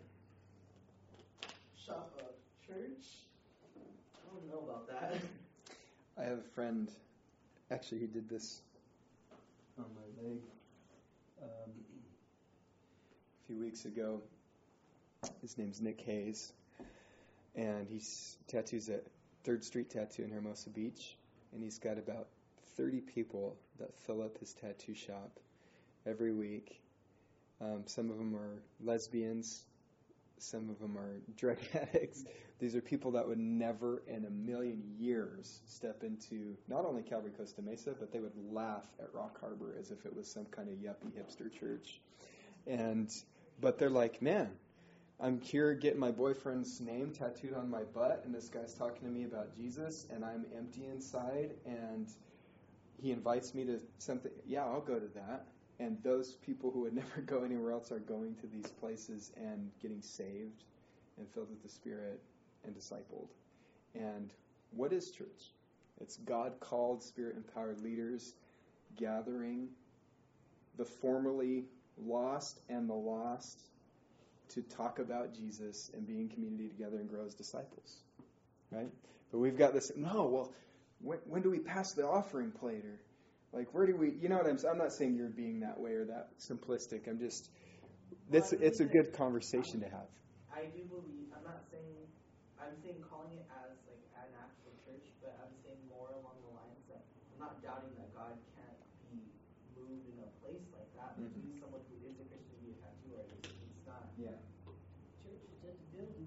shop a church, I don't know about that. I have a friend, actually, he did this on my leg um, a few weeks ago. His name's Nick Hayes, and he tattoos at Third Street Tattoo in Hermosa Beach, and he's got about thirty people that fill up his tattoo shop every week. Um, some of them are lesbians, some of them are drug addicts. These are people that would never in a million years step into not only Calvary Costa Mesa, but they would laugh at Rock Harbor as if it was some kind of yuppie hipster church. And but they're like, man, I'm here getting my boyfriend's name tattooed on my butt, and this guy's talking to me about Jesus, and I'm empty inside, and he invites me to something. Yeah, I'll go to that. And those people who would never go anywhere else are going to these places and getting saved and filled with the Spirit and discipled. And what is church? It's God-called, Spirit-empowered leaders gathering the formerly lost and the lost to talk about Jesus and be in community together and grow as disciples, right? But we've got this, no, well, when, when do we pass the offering plate? Or, like, where do we, you know what I'm saying? I'm not saying you're being that way or that simplistic. I'm just, it's, it's a good conversation to have. I do believe, I'm not saying, I'm saying calling it as like an actual church, but I'm saying more along the lines that I'm not doubting that God can't be moved in a place like that. But Mhm. use someone who is a Christian to be a tattoo artist. It's not. Yeah. Church is just a building.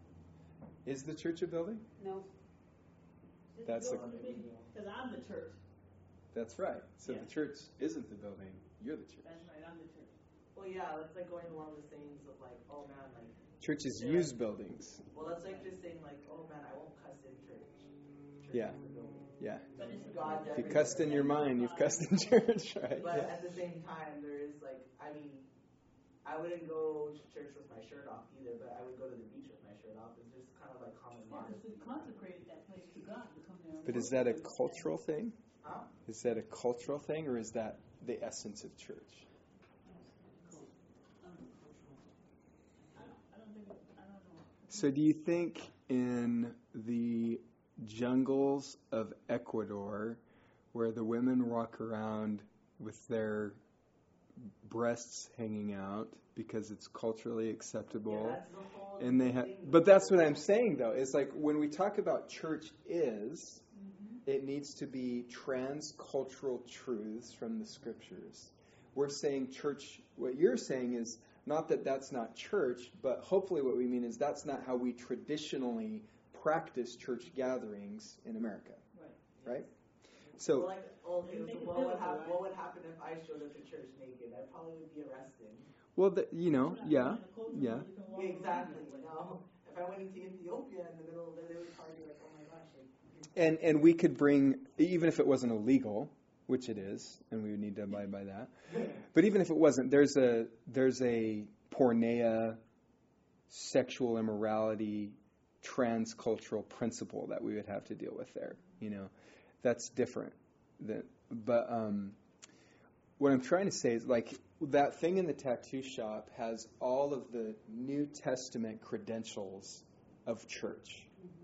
Yeah. Is the church a building? No. Just That's a a- building. Because I'm the church. That's right. So Yeah. the church isn't the building. You're the church. That's right, I'm the church. Well, yeah, that's like going along the sayings of like, oh man, like, Churches Yeah. use buildings. well, that's like just saying like, oh man, I won't cuss in church. Church Yeah. is the building. Yeah. But it's God If you everywhere. cussed in your mind, you've cussed in church, right? But Yeah. at the same time, there is like, I mean, I wouldn't go to church with my shirt off either, but I would go to the beach with my shirt off. It's just kind of like common Yeah, because modesty. we consecrated that place to God to come there. and But is worship that a Him. cultural thing? Huh? Is that a cultural thing, or is that the essence of church? Cool. I don't know, cultural. I don't, I don't think, it- I don't know. So do you think in the jungles of Ecuador, where the women walk around with their breasts hanging out because it's culturally acceptable, Yeah, that's the whole and they have, thing. but that's what I'm saying though, is like when we talk about church is, Mm-hmm. it needs to be transcultural truths from the scriptures. We're saying church, what you're saying is not that that's not church, but hopefully what we mean is that's not how we traditionally practice church gatherings in America, Right. right? Well, So, like, okay, You make so it what would, biblical, hap- right? what would happen if I showed up to church naked? I probably would be arrested. well, the, you know, We're not yeah, in a culture where yeah. you can walk Yeah, around exactly. that way. You know, if I went into Ethiopia in the middle of the day, they would probably be like, oh my gosh, like, And and we could bring, even if it wasn't illegal, which it is, and we would need to abide by that. But even if it wasn't, there's a there's a porneia, sexual immorality, transcultural principle that we would have to deal with there. You know, that's different. Than, but um, what I'm trying to say is like that thing in the tattoo shop has all of the New Testament credentials of church.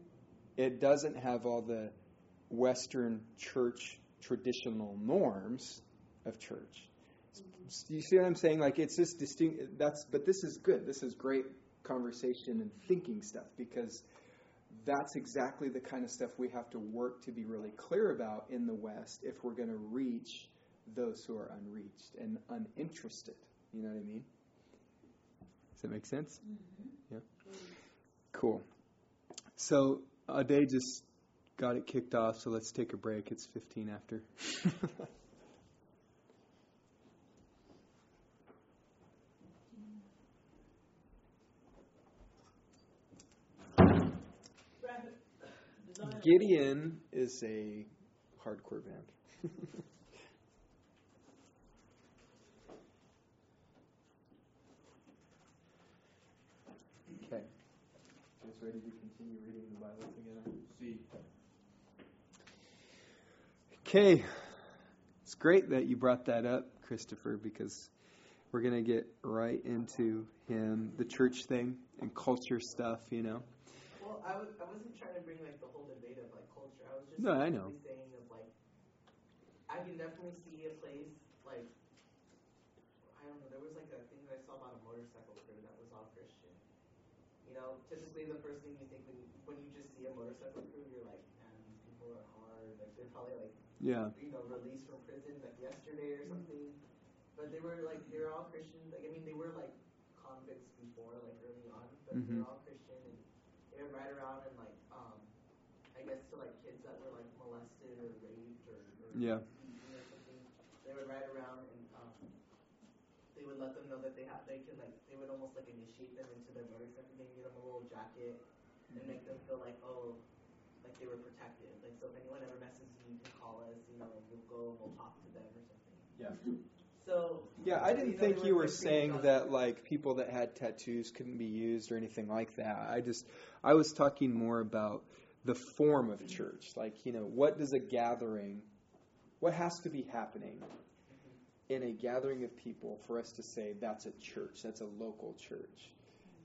It doesn't have all the Western church traditional norms of church. You see what I'm saying? Like it's just distinct. That's but this is good. This is great conversation and thinking stuff because that's exactly the kind of stuff we have to work to be really clear about in the West if we're going to reach those who are unreached and uninterested. You know what I mean? Does that make sense? Mm-hmm. Yeah. Cool. So Ade just got it kicked off, so let's take a break. It's fifteen after. Gideon is a hardcore band. Okay. Guys ready to continue reading the Bible together? See. Okay. It's great that you brought that up, Christopher, because we're going to get right into him, the church thing and culture stuff, you know. well, I was I wasn't trying to bring like the whole debate of like culture. I was just No, I know. simply saying of like I can definitely see a place like I don't know. There was like a thing that I saw about a motorcycle crew that was all Christian. You know, typically the first thing you think when you, when you just see a motorcycle crew, you're like, man, these people are hard. Like they're probably like Yeah. you know released from prison like yesterday or something. But they were like they were all Christians. Like I mean they were like convicts before like early on, but they Mhm. were all Christian and they would ride around and like um I guess to like kids that were like molested or raped or, or Yeah. beaten or something. They would ride around and um they would let them know that they have they can like they would almost like initiate them into their motorcycle game, give them a little jacket and make them feel like oh like they were protected. Like so if anyone ever messes with you, you can call us, you know, and we'll go and we'll talk to them or something. Yeah. So Yeah, I didn't know, think they you were, were like, saying preaching that like people that had tattoos couldn't be used or anything like that. I just I was talking more about the form of church. Like, you know, what does a gathering what has to be happening in a gathering of people for us to say that's a church, that's a local church.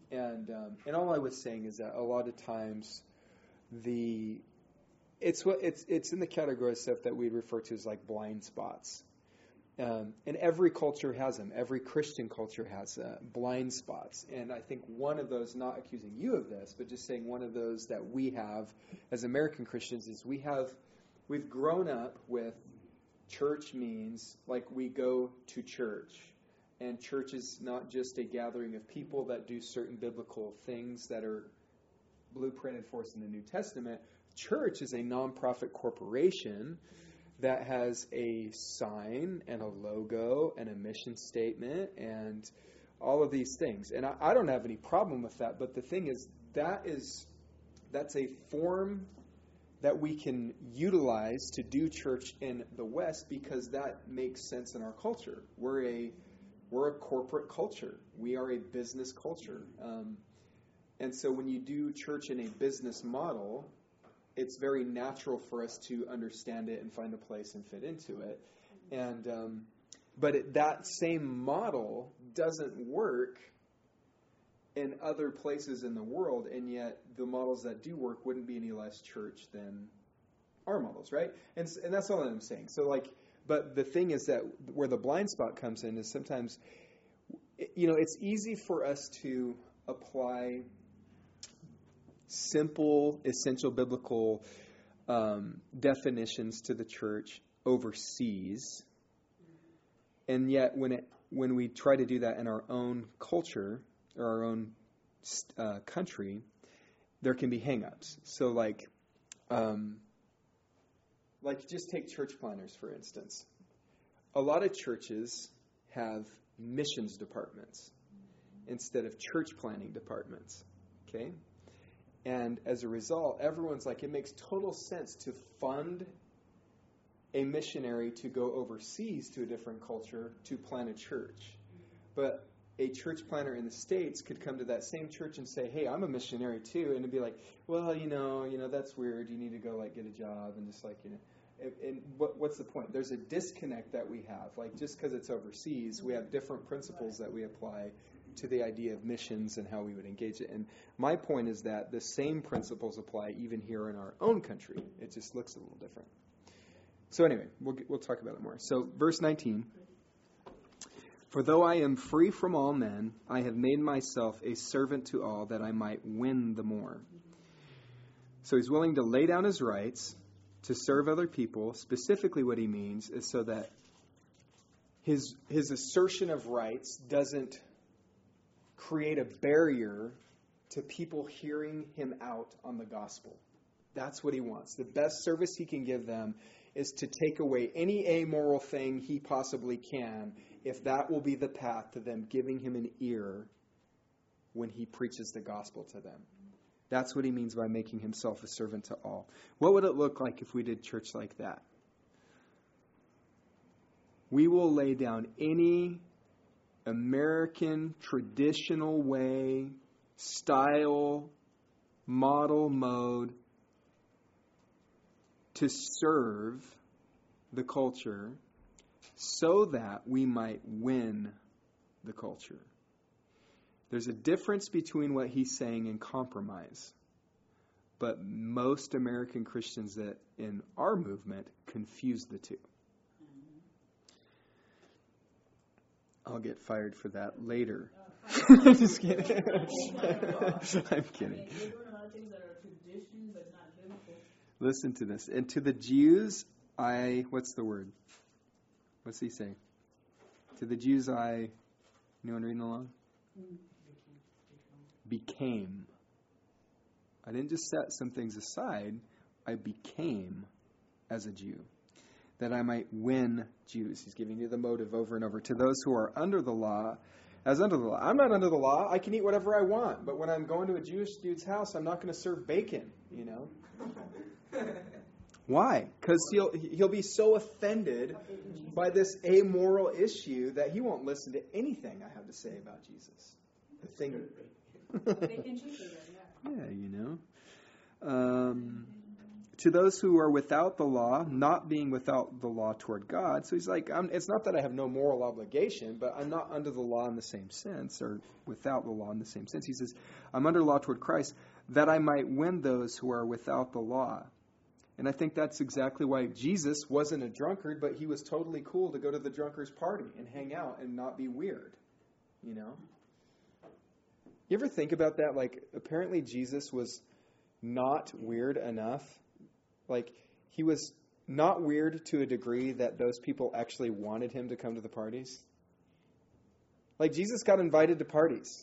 And um, and all I was saying is that a lot of times the it's what it's it's in the category of stuff that we refer to as like blind spots. Um, and every culture has them. Every Christian culture has uh, blind spots. And I think one of those, not accusing you of this, but just saying one of those that we have as American Christians is we have, we've grown up with church means like we go to church. And church is not just a gathering of people that do certain biblical things that are blueprinted for us in the New Testament. Church is a nonprofit corporation that has a sign and a logo and a mission statement and all of these things. And I, I don't have any problem with that. But the thing is, that is that's a form that we can utilize to do church in the West because that makes sense in our culture. We're a we're a corporate culture. We are a business culture. Um, and so when you do church in a business model, it's very natural for us to understand it and find a place and fit into it. And um, but it, that same model doesn't work in other places in the world, and yet the models that do work wouldn't be any less church than our models, right? And and that's all I'm saying. So like, but the thing is that where the blind spot comes in is sometimes, you know, it's easy for us to apply simple, essential biblical um, definitions to the church overseas, and yet when it when we try to do that in our own culture or our own uh, country, there can be hang-ups. So, like, um, like just take church planners for instance. A lot of churches have missions departments instead of church planning departments. Okay. And as a result, everyone's like, it makes total sense to fund a missionary to go overseas to a different culture to plant a church. But a church planner in the States could come to that same church and say, hey, I'm a missionary too. And it'd be like, well, you know, you know, that's weird. You need to go like get a job and just like, you know. And, and what, what's the point? There's a disconnect that we have. Like just because it's overseas, we have different principles that we apply to the idea of missions and how we would engage it. And my point is that the same principles apply even here in our own country. It just looks a little different. So anyway, we'll we'll talk about it more. So verse nineteen. For though I am free from all men, I have made myself a servant to all that I might win the more. So he's willing to lay down his rights to serve other people. Specifically what he means is so that his his assertion of rights doesn't create a barrier to people hearing him out on the gospel. That's what he wants. The best service he can give them is to take away any amoral thing he possibly can, if that will be the path to them giving him an ear when he preaches the gospel to them. That's what he means by making himself a servant to all. What would it look like if we did church like that? We will lay down any American traditional way, style, model, mode to serve the culture so that we might win the culture. There's a difference between what he's saying and compromise. But most American Christians that in our movement confuse the two. I'll get fired for that later. I'm just kidding. I'm kidding. Listen to this. And to the Jews, I, what's the word? What's he saying? To the Jews, I, anyone reading along? Became. I didn't just set some things aside. I became as a Jew, that I might win Jews. He's giving you the motive over and over. To those who are under the law, as under the law. I'm not under the law. I can eat whatever I want. But when I'm going to a Jewish dude's house, I'm not going to serve bacon, you know. Why? Because he'll he'll be so offended by this amoral issue that he won't listen to anything I have to say about Jesus. The thing. Yeah, you know. Um, to those who are without the law, not being without the law toward God. So he's like, I'm, it's not that I have no moral obligation, but I'm not under the law in the same sense, or without the law in the same sense. He says, I'm under law toward Christ, that I might win those who are without the law. And I think that's exactly why Jesus wasn't a drunkard, but he was totally cool to go to the drunkard's party and hang out and not be weird. You know? You ever think about that? Like, apparently Jesus was not weird enough. Like, he was not weird to a degree that those people actually wanted him to come to the parties. Like, Jesus got invited to parties.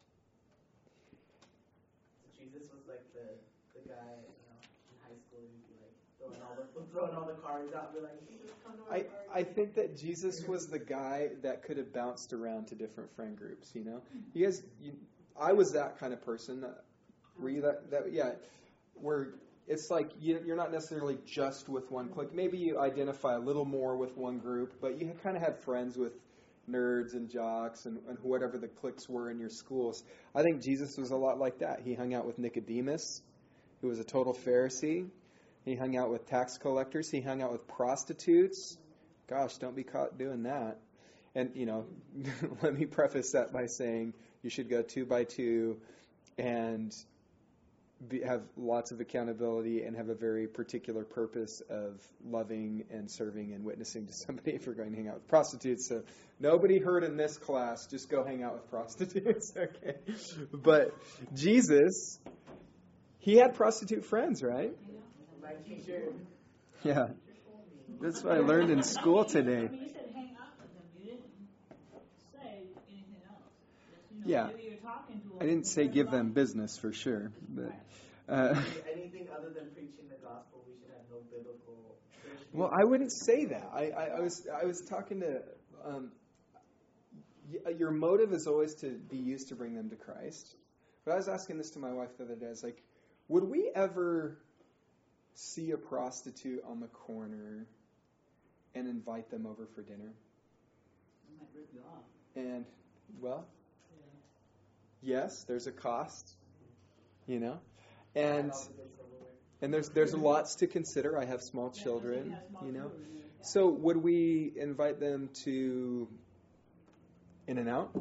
Jesus was like the, the guy, you know, in high school who'd be like throwing all the, throwing all the cards out and be like, Jesus, come to my I, party. I think that Jesus was the guy that could have bounced around to different friend groups, you know? You guys, you, I was that kind of person. Were you that, that yeah, where it's like you, you're not necessarily just with one clique. Maybe you identify a little more with one group, but you kind of had friends with nerds and jocks and, and whatever the cliques were in your schools. I think Jesus was a lot like that. He hung out with Nicodemus, who was a total Pharisee. He hung out with tax collectors. He hung out with prostitutes. Gosh, don't be caught doing that. And, you know, let me preface that by saying you should go two by two and be, have lots of accountability and have a very particular purpose of loving and serving and witnessing to somebody if you're going to hang out with prostitutes. So nobody heard in this class, just go hang out with prostitutes. Okay. But Jesus, he had prostitute friends, right? My teacher. Yeah. That's what I learned in school today. I mean, you said hang out with them. You didn't say anything else. Just, you know, Yeah. maybe you're talking to them. I didn't say give them business for sure, but uh, Anything other than preaching the gospel, we should have no biblical. well, I wouldn't say that. I, I, I was I was talking to um, y- your motive is always to be used to bring them to Christ. But I was asking this to my wife the other day. I was like, would we ever see a prostitute on the corner and invite them over for dinner? I might rip you off. And, well, yes, there's a cost, you know, and and there's there's lots to consider. I have small children, you know, so would we invite them to In-N-Out?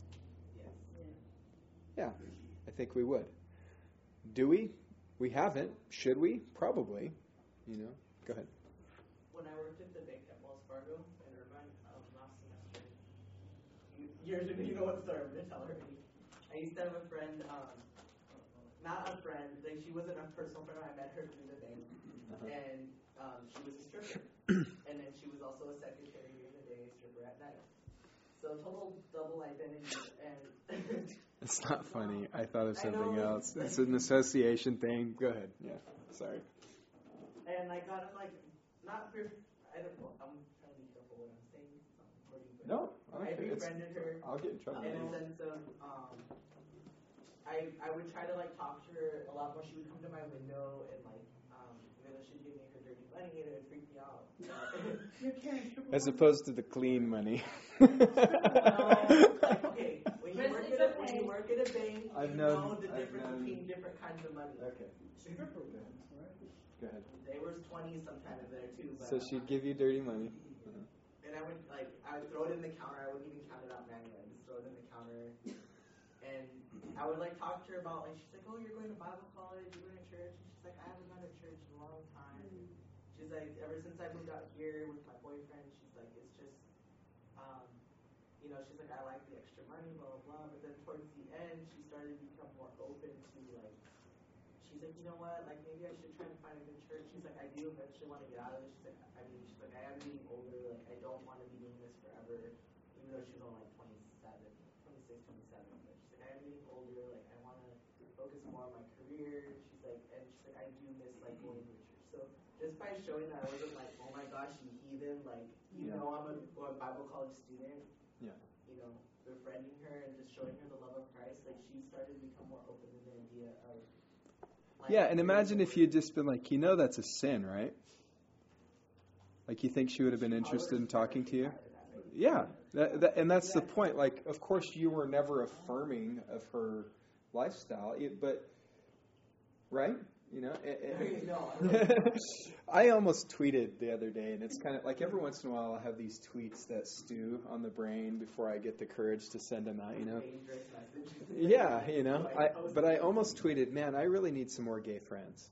Yeah, I think we would. Do we? We haven't. Should we? Probably. You know. Go ahead. When I worked at the bank at Wells Fargo in Irvine, um, last semester, you- years ago, you know what story I'm going to tell her. I used to have a friend, um, not a friend, like she wasn't a personal friend. I met her through the bank, Uh-huh. and um, she was a stripper, and then she was also a secretary during the day, stripper at night. So total double identity, and It's not funny. I thought of I something know. else. It's an association thing. Go ahead. Yeah. Sorry. and I got him like not. Pre- I don't know. I'm trying to be careful what I'm saying. I'm recording, but No. I Okay. It's, befriended her. I'll get in trouble. In a sense of, um, I I would try to like talk to her a lot more. She would come to my window and like, um, you know, she'd give me her dirty money and it would freak me out. You're carrying triple As money. opposed to the clean money. Like, okay, when you But work it's at a, when okay. you work at a bank, I've you known- know the I've difference known- between different kinds of money. Okay. Stripper bands, right? Go ahead. There was twenty sometimes there too. But, So she'd give you dirty money. And I would like I would throw it in the counter. I wouldn't even count it out manually. I just throw it in the counter, and I would like talk to her about like she's like, oh, you're going to Bible college, you're going to church, and she's like, I haven't gone to church in a long time. She's like, ever since I moved out here with my boyfriend, she's like, it's just, um, you know, she's like, I like the extra money, blah blah blah. But then towards the end, she started to become more open to like. She's like, you know what, like maybe I should try to find a good church. She's like, I do eventually want to get out of this. She's like, I mean, she's like, I am getting older, like I don't want to be doing this forever. Even though she's only like twenty-seven, twenty-six, twenty-seven. But she's like, I am getting older, like I want to focus more on my career. She's like, and she's like, I do miss like going to church. So just by showing that I wasn't like, oh my gosh, you heathen, like you Yeah. know I'm a, a Bible college student. Yeah. You know, befriending her and just showing her the love of Christ, like she started to become more open to the idea of. Like, Yeah, and imagine if you'd just been like, you know, that's a sin, right? Like, you think she would have been interested in talking to you? Yeah, that, that, and that's the point. Like, of course, you were never affirming of her lifestyle, it- but right? You know, It- it- No, I don't. I almost tweeted the other day, and it's kind of like every once in a while I have these tweets that stew on the brain before I get the courage to send them out. You know, Dangerous message. yeah, you know. So I posted but I it. almost tweeted, man, I really need some more gay friends.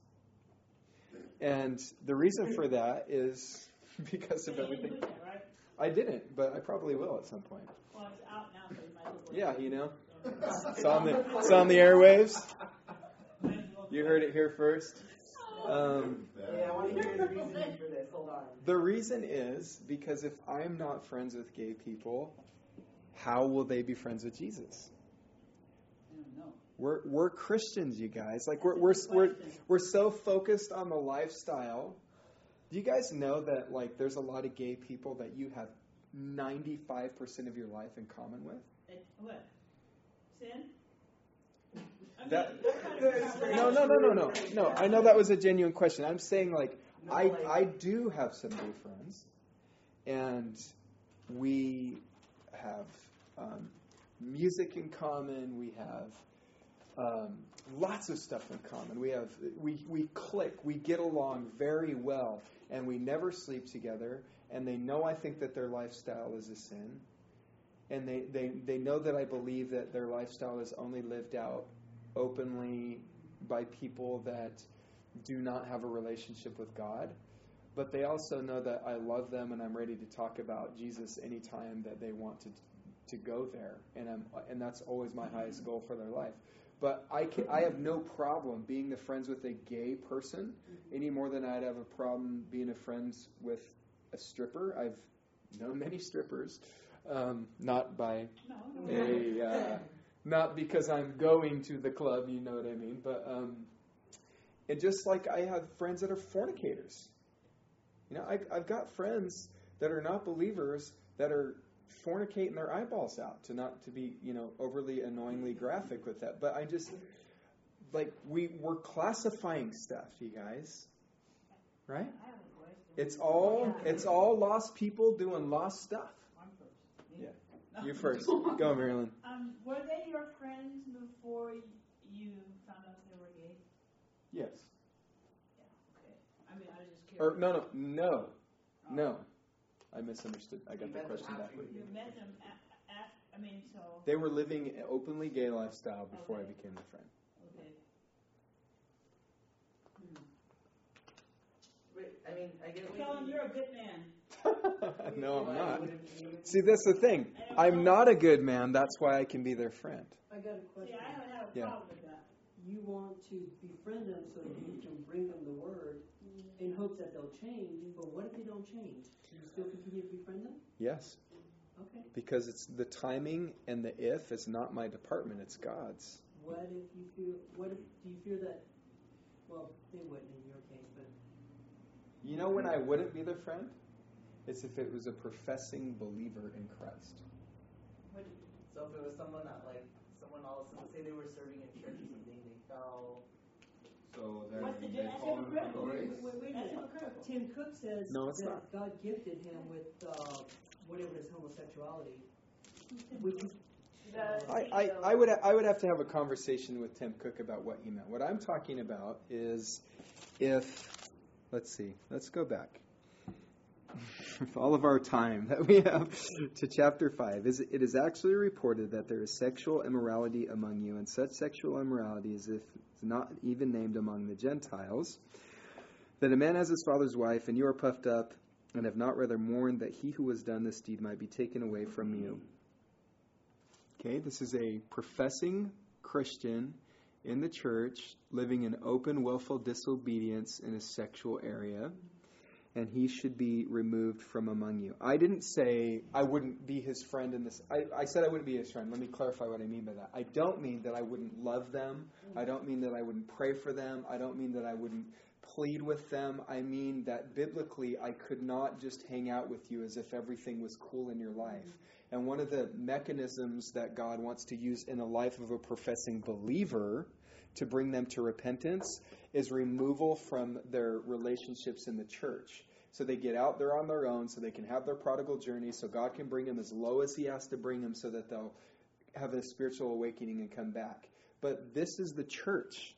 And the reason for that is because of You didn't everything. do that, right? I didn't, but I probably will at some point. Well, it's out now, so you might as well. Yeah, you know, So- it's on the it's on the airwaves. Might as well- You heard it here first. Um, Yeah, I want to hear the reasoning for this. Hold on. the reason is because if I'm not friends with gay people, how will they be friends with Jesus? I don't know. We're we're Christians, you guys. Like we're we're we're we're so focused on the lifestyle. Do you guys know that like there's a lot of gay people that you have ninety-five percent of your life in common with? It- What? Sin? I mean, That- what kind of- No, no, no, no, no, no. I know that was a genuine question. I'm saying like No, I like- I do have some gay friends, and we have um, music in common. We have um, lots of stuff in common. We have we we click. We get along very well, and we never sleep together. And they know I think that their lifestyle is a sin, and they they they know that I believe that their lifestyle is only lived out openly by people that do not have a relationship with God. But they also know that I love them and I'm ready to talk about Jesus anytime that they want to to go there. And I'm and that's always my highest goal for their life. But I can, I have no problem being the friends with a gay person any more than I'd have a problem being a friends with a stripper. I've known many strippers, um, not by No, no. a uh, not because I'm going to the club, you know what I mean, but um, and just like I have friends that are fornicators. You know, I, I've got friends that are not believers that are fornicating their eyeballs out, to not to be, you know, overly annoyingly graphic with that. But I just, like, we, we're classifying stuff, you guys. Right? I have a question. It's all, it's all lost people doing lost stuff. I'm first. Me? Yeah. No. You first. Go, Marilyn. Um, were they your friends before you found out they were gay? Yes. Yeah, okay. I mean, I was just Or, curious. no, no, no, no. I misunderstood. I got the question backwards. You met them a- a- I mean, so, They were living an openly gay lifestyle before I Okay. became their friend. okay. Wait, I mean, I get what Tell them you you're a good man. No, I'm Why not. wouldn't you- See, that's the thing. I'm not a good man. That's why I can be their friend. I got a See, question. I haven't had a Yeah. problem with that. You want to befriend them so that you can bring them the word in hopes that they'll change, but what if they don't change? Do you still continue to befriend them? Yes, Okay. because it's the timing and the if is not my department. It's God's. What if you feel, what if, do you fear that, well, they wouldn't in your case, but You know when I wouldn't be their friend? It's if it was a professing believer in Christ. So if it was someone that, like, someone all of a sudden, say they were serving in church or something, they fell. So then What's the they difference? fall That's into hypocritical. grace. Wait, wait, wait a That's minute. hypocritical. Tim Cook says No, it's that not. God gifted him with uh, whatever his homosexuality. Would you, I, I, I would I would have to have a conversation with Tim Cook about what he meant. What I'm talking about is if, let's see, let's go back. With all of our time that we have to chapter five, is it is actually reported that there is sexual immorality among you, and such sexual immorality is if it's not even named among the Gentiles, that a man has his father's wife, and you are puffed up, and have not rather mourned that he who has done this deed might be taken away from you. Okay, this is a professing Christian in the church living in open, willful disobedience in a sexual area, and he should be removed from among you. I didn't say I wouldn't be his friend in this. I, I said I wouldn't be his friend. Let me clarify what I mean by that. I don't mean that I wouldn't love them. I don't mean that I wouldn't pray for them. I don't mean that I wouldn't plead with them. I mean that biblically I could not just hang out with you as if everything was cool in your life. And one of the mechanisms that God wants to use in the life of a professing believer to bring them to repentance is removal from their relationships in the church. So they get out there on their own so they can have their prodigal journey, so God can bring them as low as he has to bring them so that they'll have a spiritual awakening and come back. But this is the church.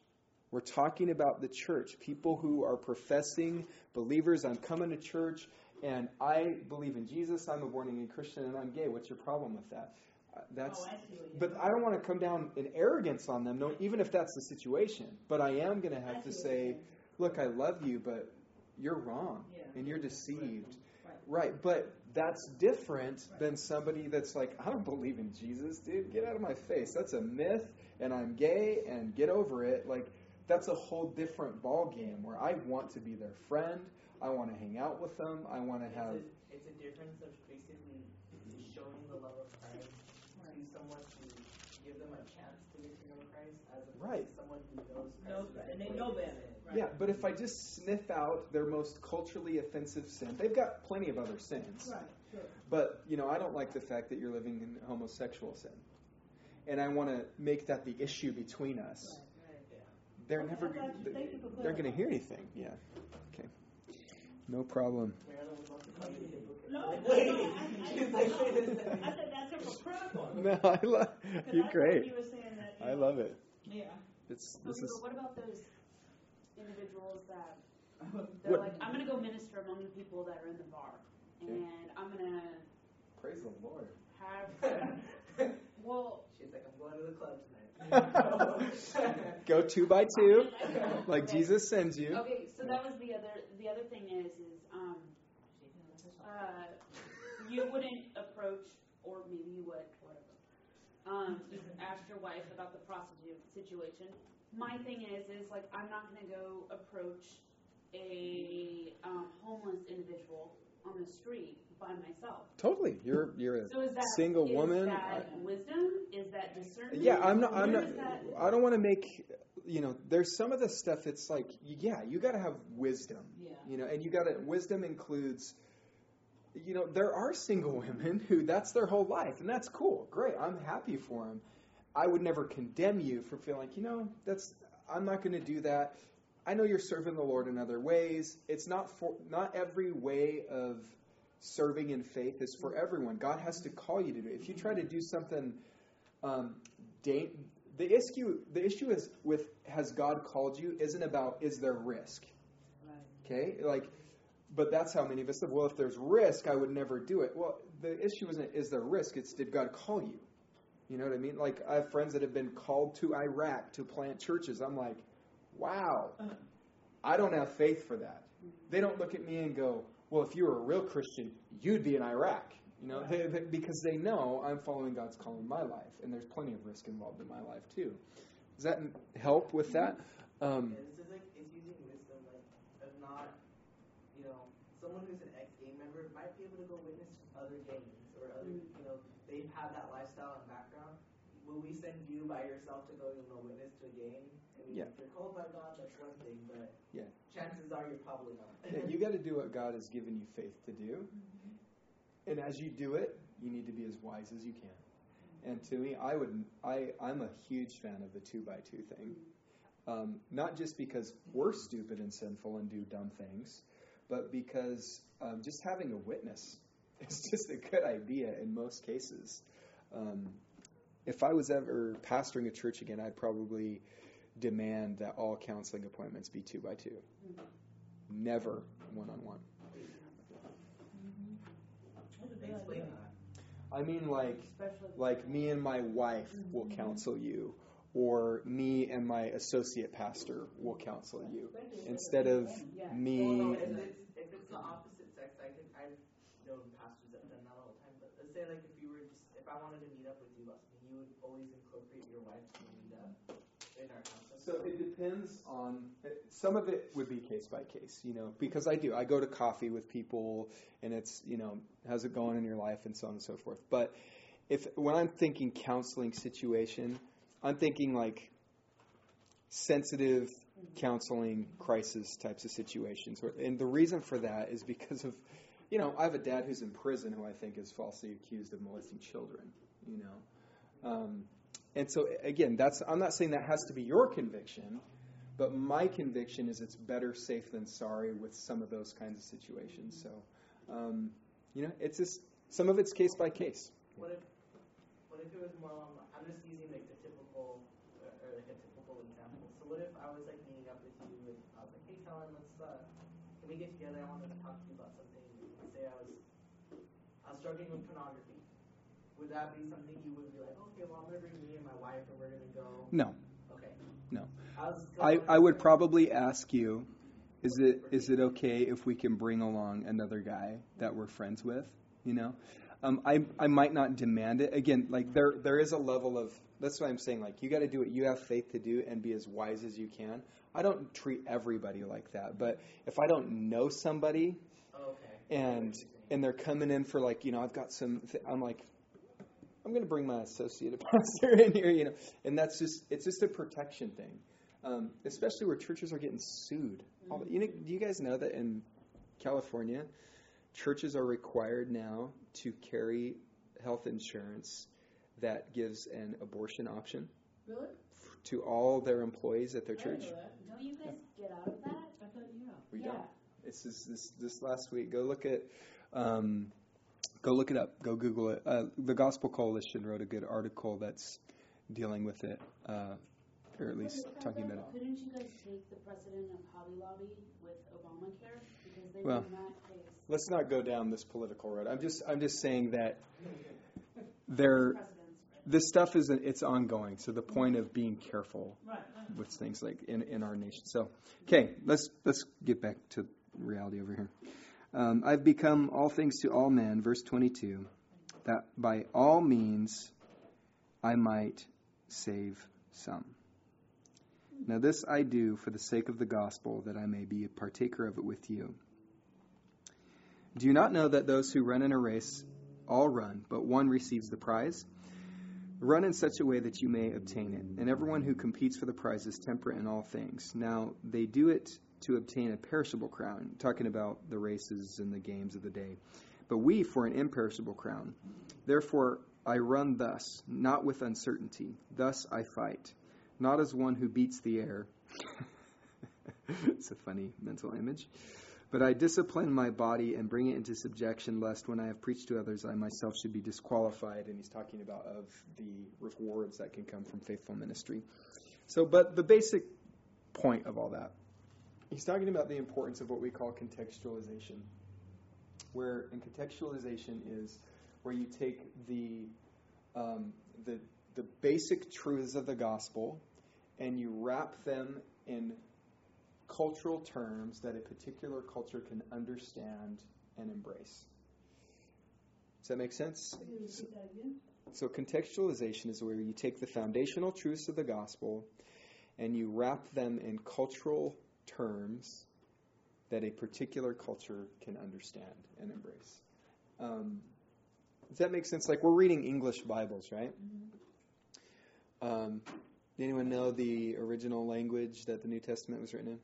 We're talking about the church, people who are professing believers. I'm coming to church, and I believe in Jesus. I'm a born-again Christian, and I'm gay. What's your problem with that? Uh, That's, Oh, I see what you but mean. I don't want to come down in arrogance on them, no, even if that's the situation. But I am going to have I to see what say, you're saying. look, I love you, but you're wrong, Yeah. and you're deceived. Right. Right, but that's different than somebody that's like, I don't believe in Jesus, dude. Get out of my face. That's a myth, and I'm gay, and get over it. Like, that's a whole different ball game where I want to be their friend. I want to hang out with them. I want to have... It's a, it's a difference of basically showing the love of Christ to someone to give them a chance to get to know Christ as opposed Right. to someone who knows Christ. Knows is Christ, and they fully know in better. sin. Right. Yeah, but if I just sniff out their most culturally offensive sin, they've got plenty of other sins. Right, sure. But, you know, I don't like the fact that you're living in homosexual sin. And I want to make that the issue between us. Right, right. Yeah. They're Okay, never I got you. Thank you for they're going to clarifying. hear anything. Yeah. Okay. No problem. Marilyn was about to call you a hypocrite. No, Like, no, wait. no, I, She's I, like, no. wait a second. I said that's hypocritical. No, I love Because you're I thought great. You were saying that. you I know, love it. Yeah. It's But, this is but what about those individuals that they're What- like, I'm going to go minister among the people that are in the bar, Okay. and I'm going to praise the Lord. have, well, She's like, I'm going to the club tonight. Go two by two, like Okay. Jesus sends you. Okay, so that was the other, the other thing is, is, um, uh, you wouldn't approach, or maybe you would, whatever. Um, you asked your wife about the prostitute situation. My thing is, is like, I'm not gonna go approach a, um, homeless individual on the street by myself. Totally, you're you're a So is that, single is woman. that I- wisdom? Is that discernment? Yeah, I'm not. I'm Where not. is that- I don't want to make. You know, there's some of the stuff. It's like, yeah, you got to have wisdom. Yeah. You know, and you got to. Wisdom includes. You know, there are single women who that's their whole life, and that's cool. Great, I'm happy for them. I would never condemn you for feeling like, you know, that's. I'm not going to do that. I know you're serving the Lord in other ways. It's not for. Not every way of serving in faith is for everyone. God has to call you to do it. If you try to do something. Um, da- the issue, the issue is with has God called you isn't about is there risk, Right. okay? Like, but that's how many of us live. Well, if there's risk, I would never do it. Well, the issue isn't is there risk. It's did God call you? You know what I mean? Like I have friends that have been called to Iraq to plant churches. I'm like, wow, I don't have faith for that. They don't look at me and go, well, if you were a real Christian, you'd be in Iraq. You know, they, they, because they know I'm following God's call in my life, and there's plenty of risk involved in my life too. Does that help with that? Um, Yeah, this is like, it's using wisdom, like, of not, you know, someone who's an ex-gang member might be able to go witness to other gangs or other, you know, they have that lifestyle and background. Will we send you by yourself to go, you know, witness to a gang? I mean, Yeah. if you're called by God, that's one thing, but Yeah. chances are you're probably not. yeah, you got to do what God has given you faith to do, and as you do it, you need to be as wise as you can. And to me, I would, I, I'm a huge fan of the two by two thing. Um, not just because we're stupid and sinful and do dumb things, but because um, just having a witness is just a good idea in most cases. Um, if I was ever pastoring a church again, I'd probably demand that all counseling appointments be two by two. Never one-on-one. That's a good Explain idea. that. I mean, like, Especially like me and my wife will counsel you, or me and my associate pastor will counsel you, instead of Yeah. me. Well, no, if and- it's, if it's the opposite sex, I can, I've known pastors that have done that all the time, but let's say like if you were just, if I wanted to meet up with you, you would always incorporate your wife to meet up in our counseling. So it depends on, some of it would be case by case, you know, because I do. I go to coffee with people and it's, you know, how's it going in your life and so on and so forth. But if when I'm thinking counseling situation, I'm thinking like sensitive counseling crisis types of situations. And the reason for that is because of, you know, I have a dad who's in prison who I think is falsely accused of molesting children, you know. Um, And so, again, that's I'm not saying that has to be your conviction, but my conviction is it's better safe than sorry with some of those kinds of situations. So, um, you know, it's just, some of it's case by case. What if, what if it was more along, I'm just using like the typical, or, or like a typical example. So what if I was like tell him, let's, uh, can we get together? I wanted to talk to you about something. Let's say I was, I was struggling with pornography. Would that be something you would be like, okay, well, I'm going to bring me and my wife and we're going to go? No. Okay. No. I, was I, I would probably ask you, is it is it okay if we can bring along another guy that we're friends with? You know, um, I I might not demand it. Again, like there there is a level of, that's why I'm saying, like, you got to do what you have faith to do and be as wise as you can. I don't treat everybody like that, but if I don't know somebody Okay. and and they're coming in for, like, you know, I've got some, th- I'm like, I'm going to bring my associate pastor in here, you know, and that's just, it's just a protection thing. Um, especially where churches are getting sued. All, you know, do you guys know that in California, churches are required now to carry health insurance that gives an abortion option Really? to all their employees at their I didn't church? know that. Don't you guys get out of that? I thought, yeah. We Yeah. don't. It's this, this this last week. Go look at, um, go look it up. Go Google it. Uh, the Gospel Coalition wrote a good article that's dealing with it. Uh, or at least talking about it. Couldn't you guys take the precedent of Hobby Lobby with Obamacare? Because they Well, did not face Let's not go down this political road. I'm just I'm just saying that there precedents. this stuff is it's ongoing. So the point of being careful Right, right. with things like in, in our nation. So okay, let's let's get back to reality over here. Um, I've become all things to all men, verse twenty-two, that by all means I might save some. Now this I do for the sake of the gospel, that I may be a partaker of it with you. Do you not know that those who run in a race all run, but one receives the prize? Run in such a way that you may obtain it. And everyone who competes for the prize is temperate in all things. Now they do it to obtain a perishable crown, talking about the races and the games of the day. But we for an imperishable crown. Therefore I run thus, not with uncertainty. Thus I fight. Not as one who beats the air. It's a funny mental image. But I discipline my body and bring it into subjection, lest when I have preached to others, I myself should be disqualified. And he's talking about of the rewards that can come from faithful ministry. So, but the basic point of all that, he's talking about the importance of what we call contextualization. Where, and contextualization is where you take the um, the the basic truths of the gospel and you wrap them in cultural terms that a particular culture can understand and embrace. Does that make sense? Can you repeat that again? So contextualization is where you take the foundational truths of the gospel and you wrap them in cultural terms that a particular culture can understand and embrace. Um, does that make sense? Like, we're reading English Bibles, right? Um, anyone know the original language that the New Testament was written in?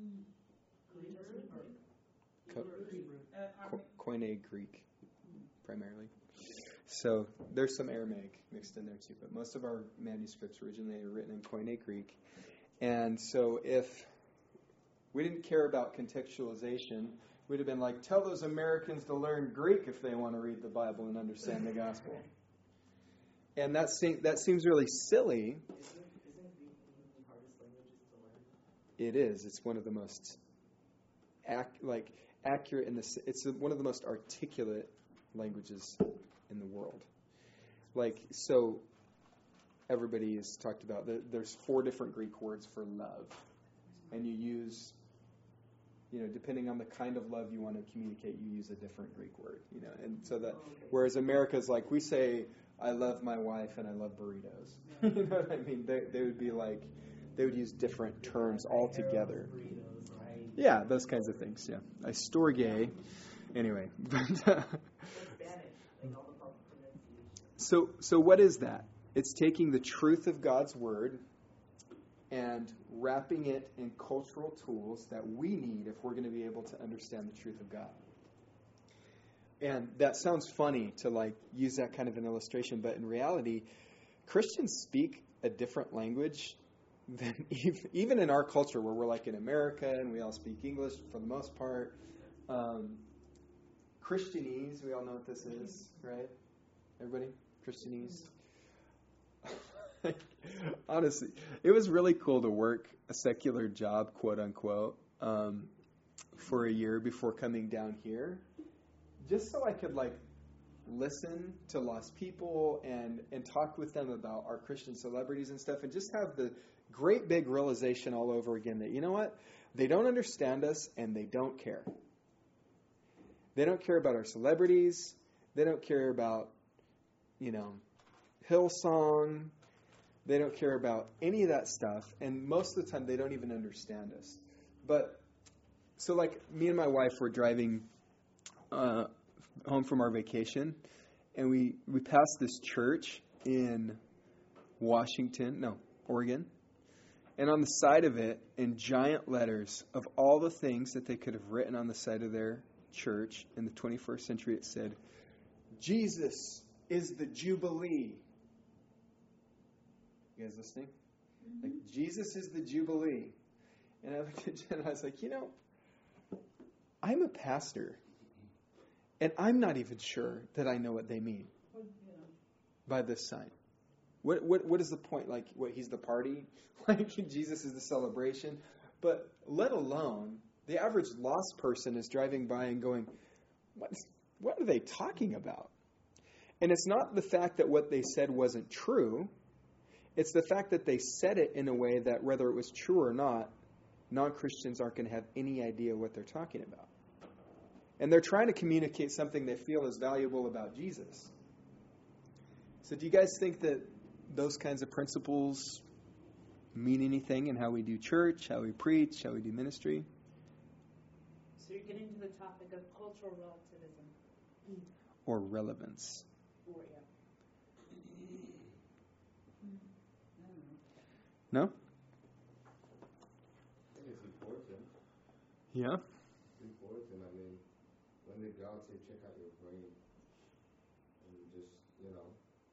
Co- Uh, Ko- Koine Greek, primarily. So there's some Aramaic mixed in there too, but most of our manuscripts originally are written in Koine Greek. And so if we didn't care about contextualization, we'd have been like, tell those Americans to learn Greek if they want to read the Bible and understand the gospel. And that, se- that seems really silly. Isn't, isn't Greek one of the hardest languages to learn? It is. It's one of the most ac- like accurate in this. It's one of the most articulate languages in the world. Like, so everybody has talked about the, there's four different Greek words for love, and you use, you know, depending on the kind of love you want to communicate, you use a different Greek word. You know, and so that whereas America's like, we say, I love my wife and I love burritos. You know what I mean? They they would be like, they would use different terms altogether. Burritos, right? Yeah, those kinds of things. Yeah, I store gay. Anyway, but, uh, Or Spanish, like all the proper pronunciation. so so what is that? It's taking the truth of God's word and wrapping it in cultural tools that we need if we're going to be able to understand the truth of God. And that sounds funny to like use that kind of an illustration, but in reality, Christians speak a different language than even, even in our culture where we're like in America and we all speak English for the most part. Um, Christianese, we all know what this is, right? Everybody? Christianese? Honestly, it was really cool to work a secular job, quote unquote, um, for a year before coming down here, just so I could like listen to lost people and and talk with them about our Christian celebrities and stuff, and just have the great big realization all over again that, you know what, they don't understand us and they don't care. They don't care about our celebrities. They don't care about, you know, Hillsong. They don't care about any of that stuff, and most of the time they don't even understand us. But so like me and my wife were driving uh, home from our vacation, and we, we passed this church in Washington, no, Oregon. And on the side of it, in giant letters, of all the things that they could have written on the side of their church in the twenty-first century, it said, Jesus is the Jubilee. You guys listening? Like, Jesus is the Jubilee. And I looked at Jen and I was like, you know, I'm a pastor. And I'm not even sure that I know what they mean by this sign. What what what is the point? Like, what, he's the party? Like, Jesus is the celebration? But let alone, the average lost person is driving by and going, what, what are they talking about? And it's not the fact that what they said wasn't true. It's the fact that they said it in a way that, whether it was true or not, non-Christians aren't going to have any idea what they're talking about. And they're trying to communicate something they feel is valuable about Jesus. So do you guys think that those kinds of principles mean anything in how we do church, how we preach, how we do ministry? So you're getting to the topic of cultural relativism. Or relevance? Or, yeah. No? I think it's important. Yeah? It's important. I mean, when did God say, check out your brain? And just, you know,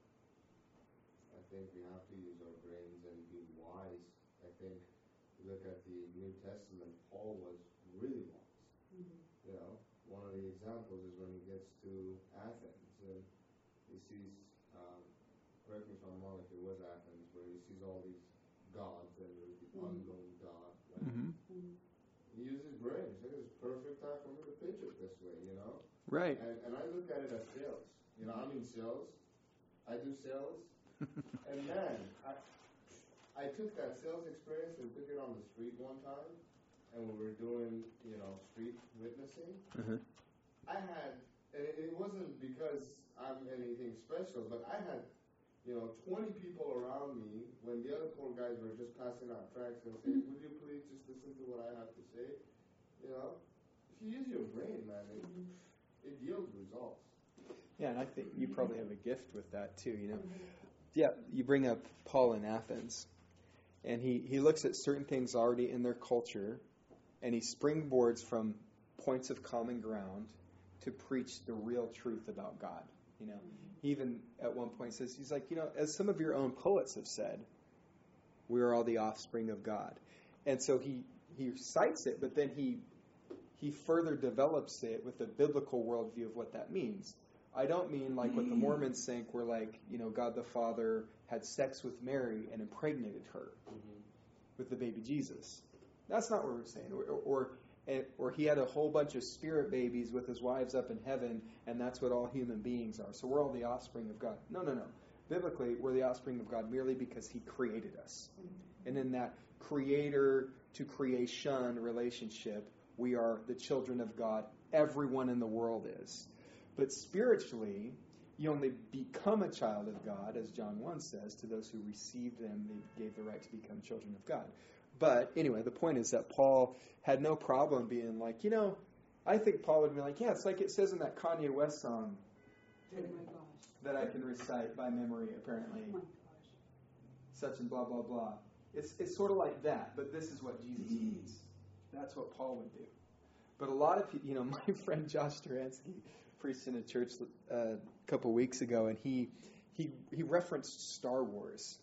I think we have to use our brains and be wise. I think, look at the New Testament, Paul was really wise. Mm-hmm. You know, one of the examples is when he gets to Athens and he sees, um, correct me if I'm wrong, if it was Athens, where he sees all these gods and there's the mm-hmm. unknown God. Right? Mm-hmm. He uses his brain. He says, it's perfect time for me to pitch it this way, you know? Right. And, and I look at it as sales. You know, I'm in sales. I do sales. And man, I, I took that sales experience and took it on the street one time. And we were doing, you know, street witnessing. Mm-hmm. I had, and it, it wasn't because I'm anything special, but I had, you know, twenty people around me when the other poor guys were just passing out tracts and saying, would you please just listen to what I have to say? You know, if you use your brain, man, it, it yields results. Yeah, and I think you probably have a gift with that too, you know. Yeah, you bring up Paul in Athens, and he, he looks at certain things already in their culture, and he springboards from points of common ground to preach the real truth about God, you know. He even at one point says, he's like, you know, as some of your own poets have said, we are all the offspring of God. And so he, he cites it, but then he he further develops it with a biblical worldview of what that means. I don't mean like what the Mormons think, where like, you know, God the Father had sex with Mary and impregnated her mm-hmm. with the baby Jesus. That's not what we're saying. Or, or or he had a whole bunch of spirit babies with his wives up in heaven, and that's what all human beings are. So we're all the offspring of God. No, no, no. Biblically, we're the offspring of God merely because he created us. And in that creator to creation relationship, we are the children of God. Everyone in the world is. But spiritually, you only become a child of God, as John one says, to those who received them, they gave the right to become children of God. But anyway, the point is that Paul had no problem being like, you know, I think Paul would be like, yeah, it's like it says in that Kanye West song Oh my gosh. that I can recite by memory, apparently. Oh my gosh. Such and blah, blah, blah. It's it's sort of like that, but this is what Jesus means. That's what Paul would do. But a lot of people, you know, my friend Josh Duransky preached in a church uh, a couple weeks ago, and he he he referenced Star Wars.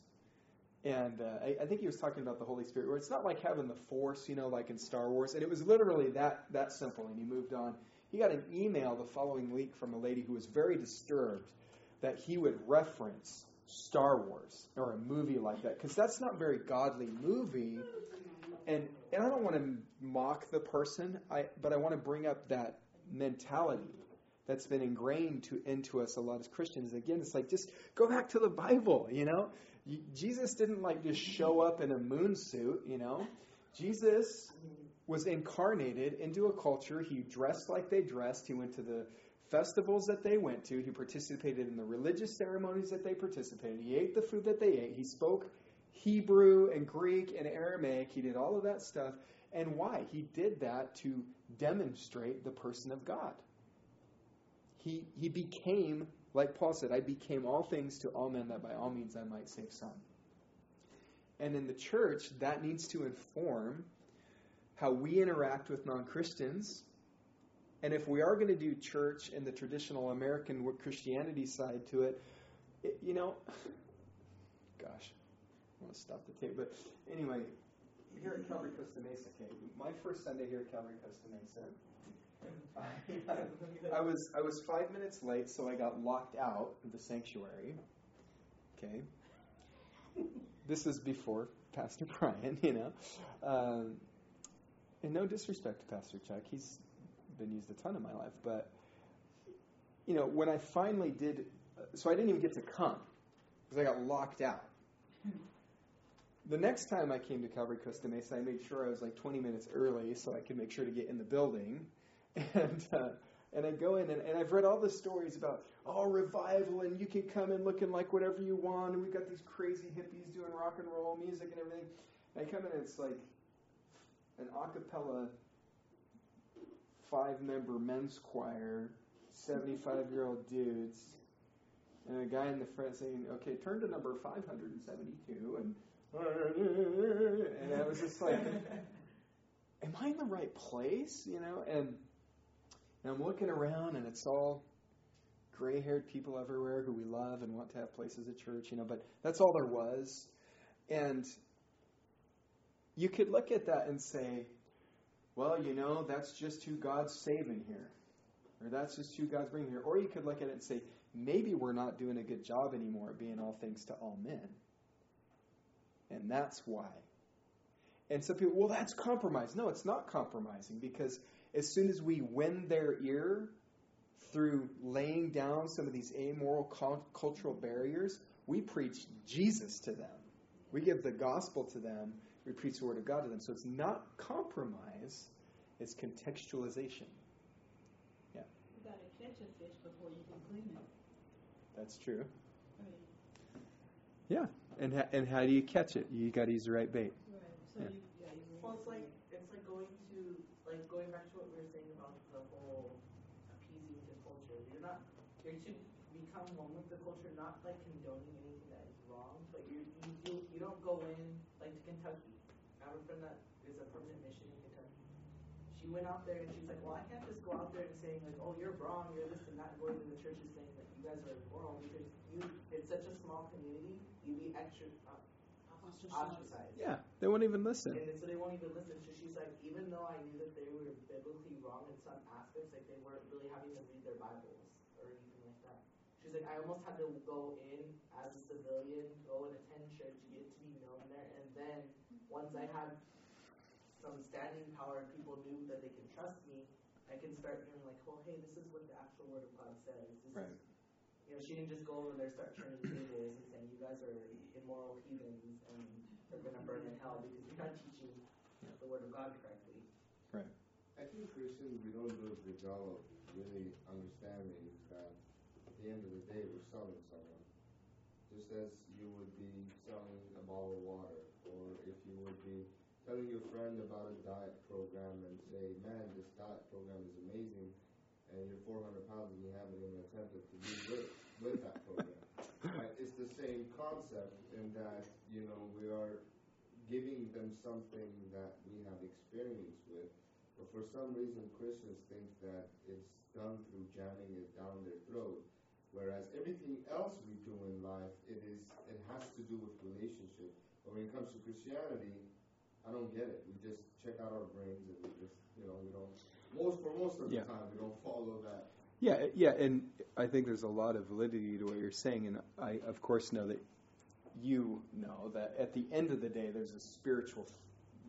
And uh, I, I think he was talking about the Holy Spirit, where it's not like having the Force, you know, like in Star Wars. And it was literally that that simple, and he moved on. He got an email the following week from a lady who was very disturbed that he would reference Star Wars or a movie like that, because that's not a very godly movie. And and I don't want to mock the person, I but I want to bring up that mentality that's been ingrained to into us a lot as Christians. Again, it's like, just go back to the Bible, you know? Jesus didn't like just show up in a moon suit, you know? Jesus was incarnated into a culture. He dressed like they dressed. He went to the festivals that they went to. He participated in the religious ceremonies that they participated in. He ate the food that they ate. He spoke Hebrew and Greek and Aramaic. He did all of that stuff. And why? He did that to demonstrate the person of God. He he became, like Paul said, I became all things to all men that by all means I might save some. And in the church, that needs to inform how we interact with non-Christians. And if we are going to do church and the traditional American Christianity side to it, it you know, gosh, I want to stop the tape. But anyway, here at Calvary Costa Mesa, okay, my first Sunday here at Calvary Costa Mesa, I, I was I was five minutes late, so I got locked out of the sanctuary. Okay, this is before Pastor Brian, you know. Um, and no disrespect to Pastor Chuck, he's been used a ton in my life, but you know, when I finally did, so I didn't even get to come because I got locked out. The next time I came to Calvary Costa Mesa, I made sure I was like twenty minutes early so I could make sure to get in the building. And uh, and I go in, and, and I've read all the stories about, oh, revival, and you can come in looking like whatever you want, and we've got these crazy hippies doing rock and roll music and everything. And I come in, and it's like an a cappella five-member men's choir, seventy-five-year-old dudes, and a guy in the front saying, okay, turn to number five hundred seventy-two, and and I was just like, am I in the right place? You know, and, and I'm looking around, and it's all gray-haired people everywhere who we love and want to have places at church, you know, but that's all there was. And you could look at that and say, well, you know, that's just who God's saving here, or that's just who God's bringing here. Or you could look at it and say, maybe we're not doing a good job anymore at being all things to all men. And that's why. And some people, well, that's compromise. No, it's not compromising, because as soon as we win their ear through laying down some of these amoral cultural barriers, we preach Jesus to them. We give the gospel to them. We preach the word of God to them. So it's not compromise, it's contextualization. Yeah. You got to catch a fish before you can clean it. That's true. I mean, Yeah. And ha- and how do you catch it? You got to use the right bait. right. So Yeah. you, yeah, you Well, it's like it's like going to like going back to what we were saying about the whole appeasing to culture. You're not you're to become one with the culture, not like condoning anything that is wrong, but you you you, you don't go in like to Kentucky. I have a friend that is a permanent mission in Kentucky. She went out there and she's like, well, I can't just go out there and saying like, oh, you're wrong, you're this and that, and going to the church and saying that you guys are immoral, because you it's such a small community, you'd be extra uh, ostracized. Yeah, they won't even listen. And so they won't even listen. So she's like, even though I knew that they were biblically wrong in some aspects, like they weren't really having to read their Bibles or anything like that. She's like, I almost had to go in as a civilian, go and attend church, get to be known there, and then once I had some standing power and people knew that they could trust me, I can start hearing like, well, hey, this is what the actual Word of God says. This Right. is, you know, she didn't just go over there, start turning tables and saying, you guys are immoral heathens and are going to burn in hell because you're not teaching Yeah. the Word of God correctly. Right. I think Christians, we don't do a good job of really understanding that at the end of the day, we're selling someone. Just as you would be selling a bottle of water, or if you would be telling your friend about a diet program and say, man, this diet program is amazing, and you're four hundred pounds and you haven't even attempted to lose weight with that program. Right? It's the same concept in that, you know, we are giving them something that we have experience with, but for some reason Christians think that it's done through jamming it down their throat, whereas everything else we do in life, it is it has to do with relationship. But when it comes to Christianity, I don't get it. We just check out our brains and we just, you know, we don't, most for most of the Yeah. time, we don't follow that. Yeah, yeah, and I think there's a lot of validity to what you're saying, and I, of course, know that you know that at the end of the day, there's a spiritual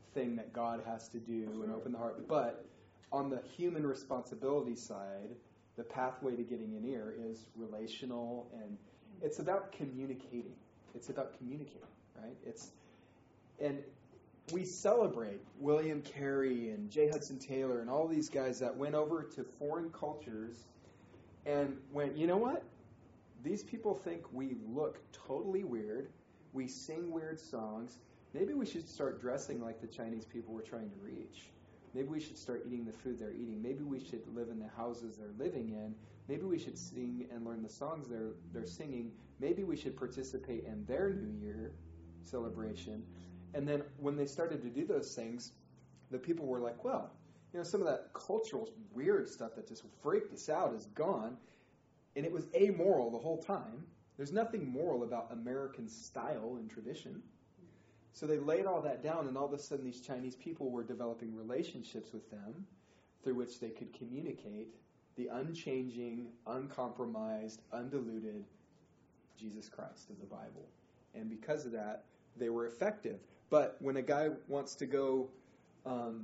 thing that God has to do and open the heart. But on the human responsibility side, the pathway to getting an ear is relational, and it's about communicating. It's about communicating, right? It's and we celebrate William Carey and J. Hudson Taylor and all these guys that went over to foreign cultures and went, you know what? These people think we look totally weird. We sing weird songs. Maybe we should start dressing like the Chinese people we're trying to reach. Maybe we should start eating the food they're eating. Maybe we should live in the houses they're living in. Maybe we should sing and learn the songs they're they're singing. Maybe we should participate in their New Year celebration. And then when they started to do those things, the people were like, well, you know, some of that cultural weird stuff that just freaked us out is gone. And it was amoral the whole time. There's nothing moral about American style and tradition. So they laid all that down, and all of a sudden these Chinese people were developing relationships with them through which they could communicate the unchanging, uncompromised, undiluted Jesus Christ of the Bible. And because of that, they were effective. But when a guy wants to go um,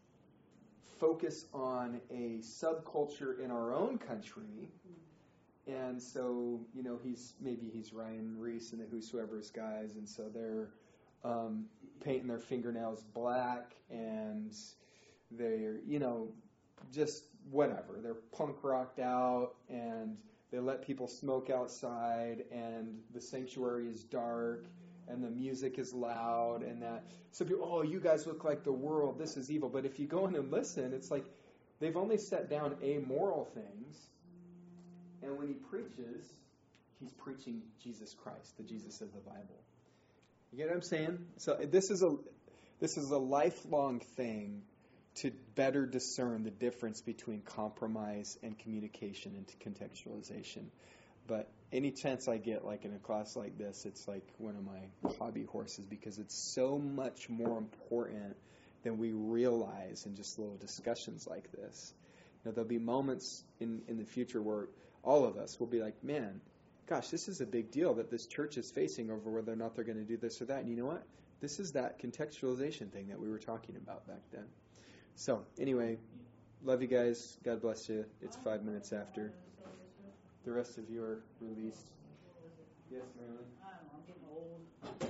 focus on a subculture in our own country, and so, you know, he's maybe he's Ryan Reese and the Whosoever's guys, and so they're um, painting their fingernails black, and they're, you know, just whatever. They're punk rocked out, and they let people smoke outside, and the sanctuary is dark, and the music is loud, and that. So people, oh, you guys look like the world. This is evil. But if you go in and listen, it's like they've only set down amoral things. And when he preaches, he's preaching Jesus Christ, the Jesus of the Bible. You get what I'm saying? So this is a this is a lifelong thing to better discern the difference between compromise and communication and contextualization. But any chance I get, like in a class like this, it's like one of my hobby horses because it's so much more important than we realize in just little discussions like this. You know, there'll be moments in, in the future where all of us will be like, man, gosh, this is a big deal that this church is facing over whether or not they're going to do this or that. And you know what? This is that contextualization thing that we were talking about back then. So, anyway, love you guys. God bless you. It's five minutes after. The rest of you are released. Yes, Marilyn? I don't know, I'm getting old.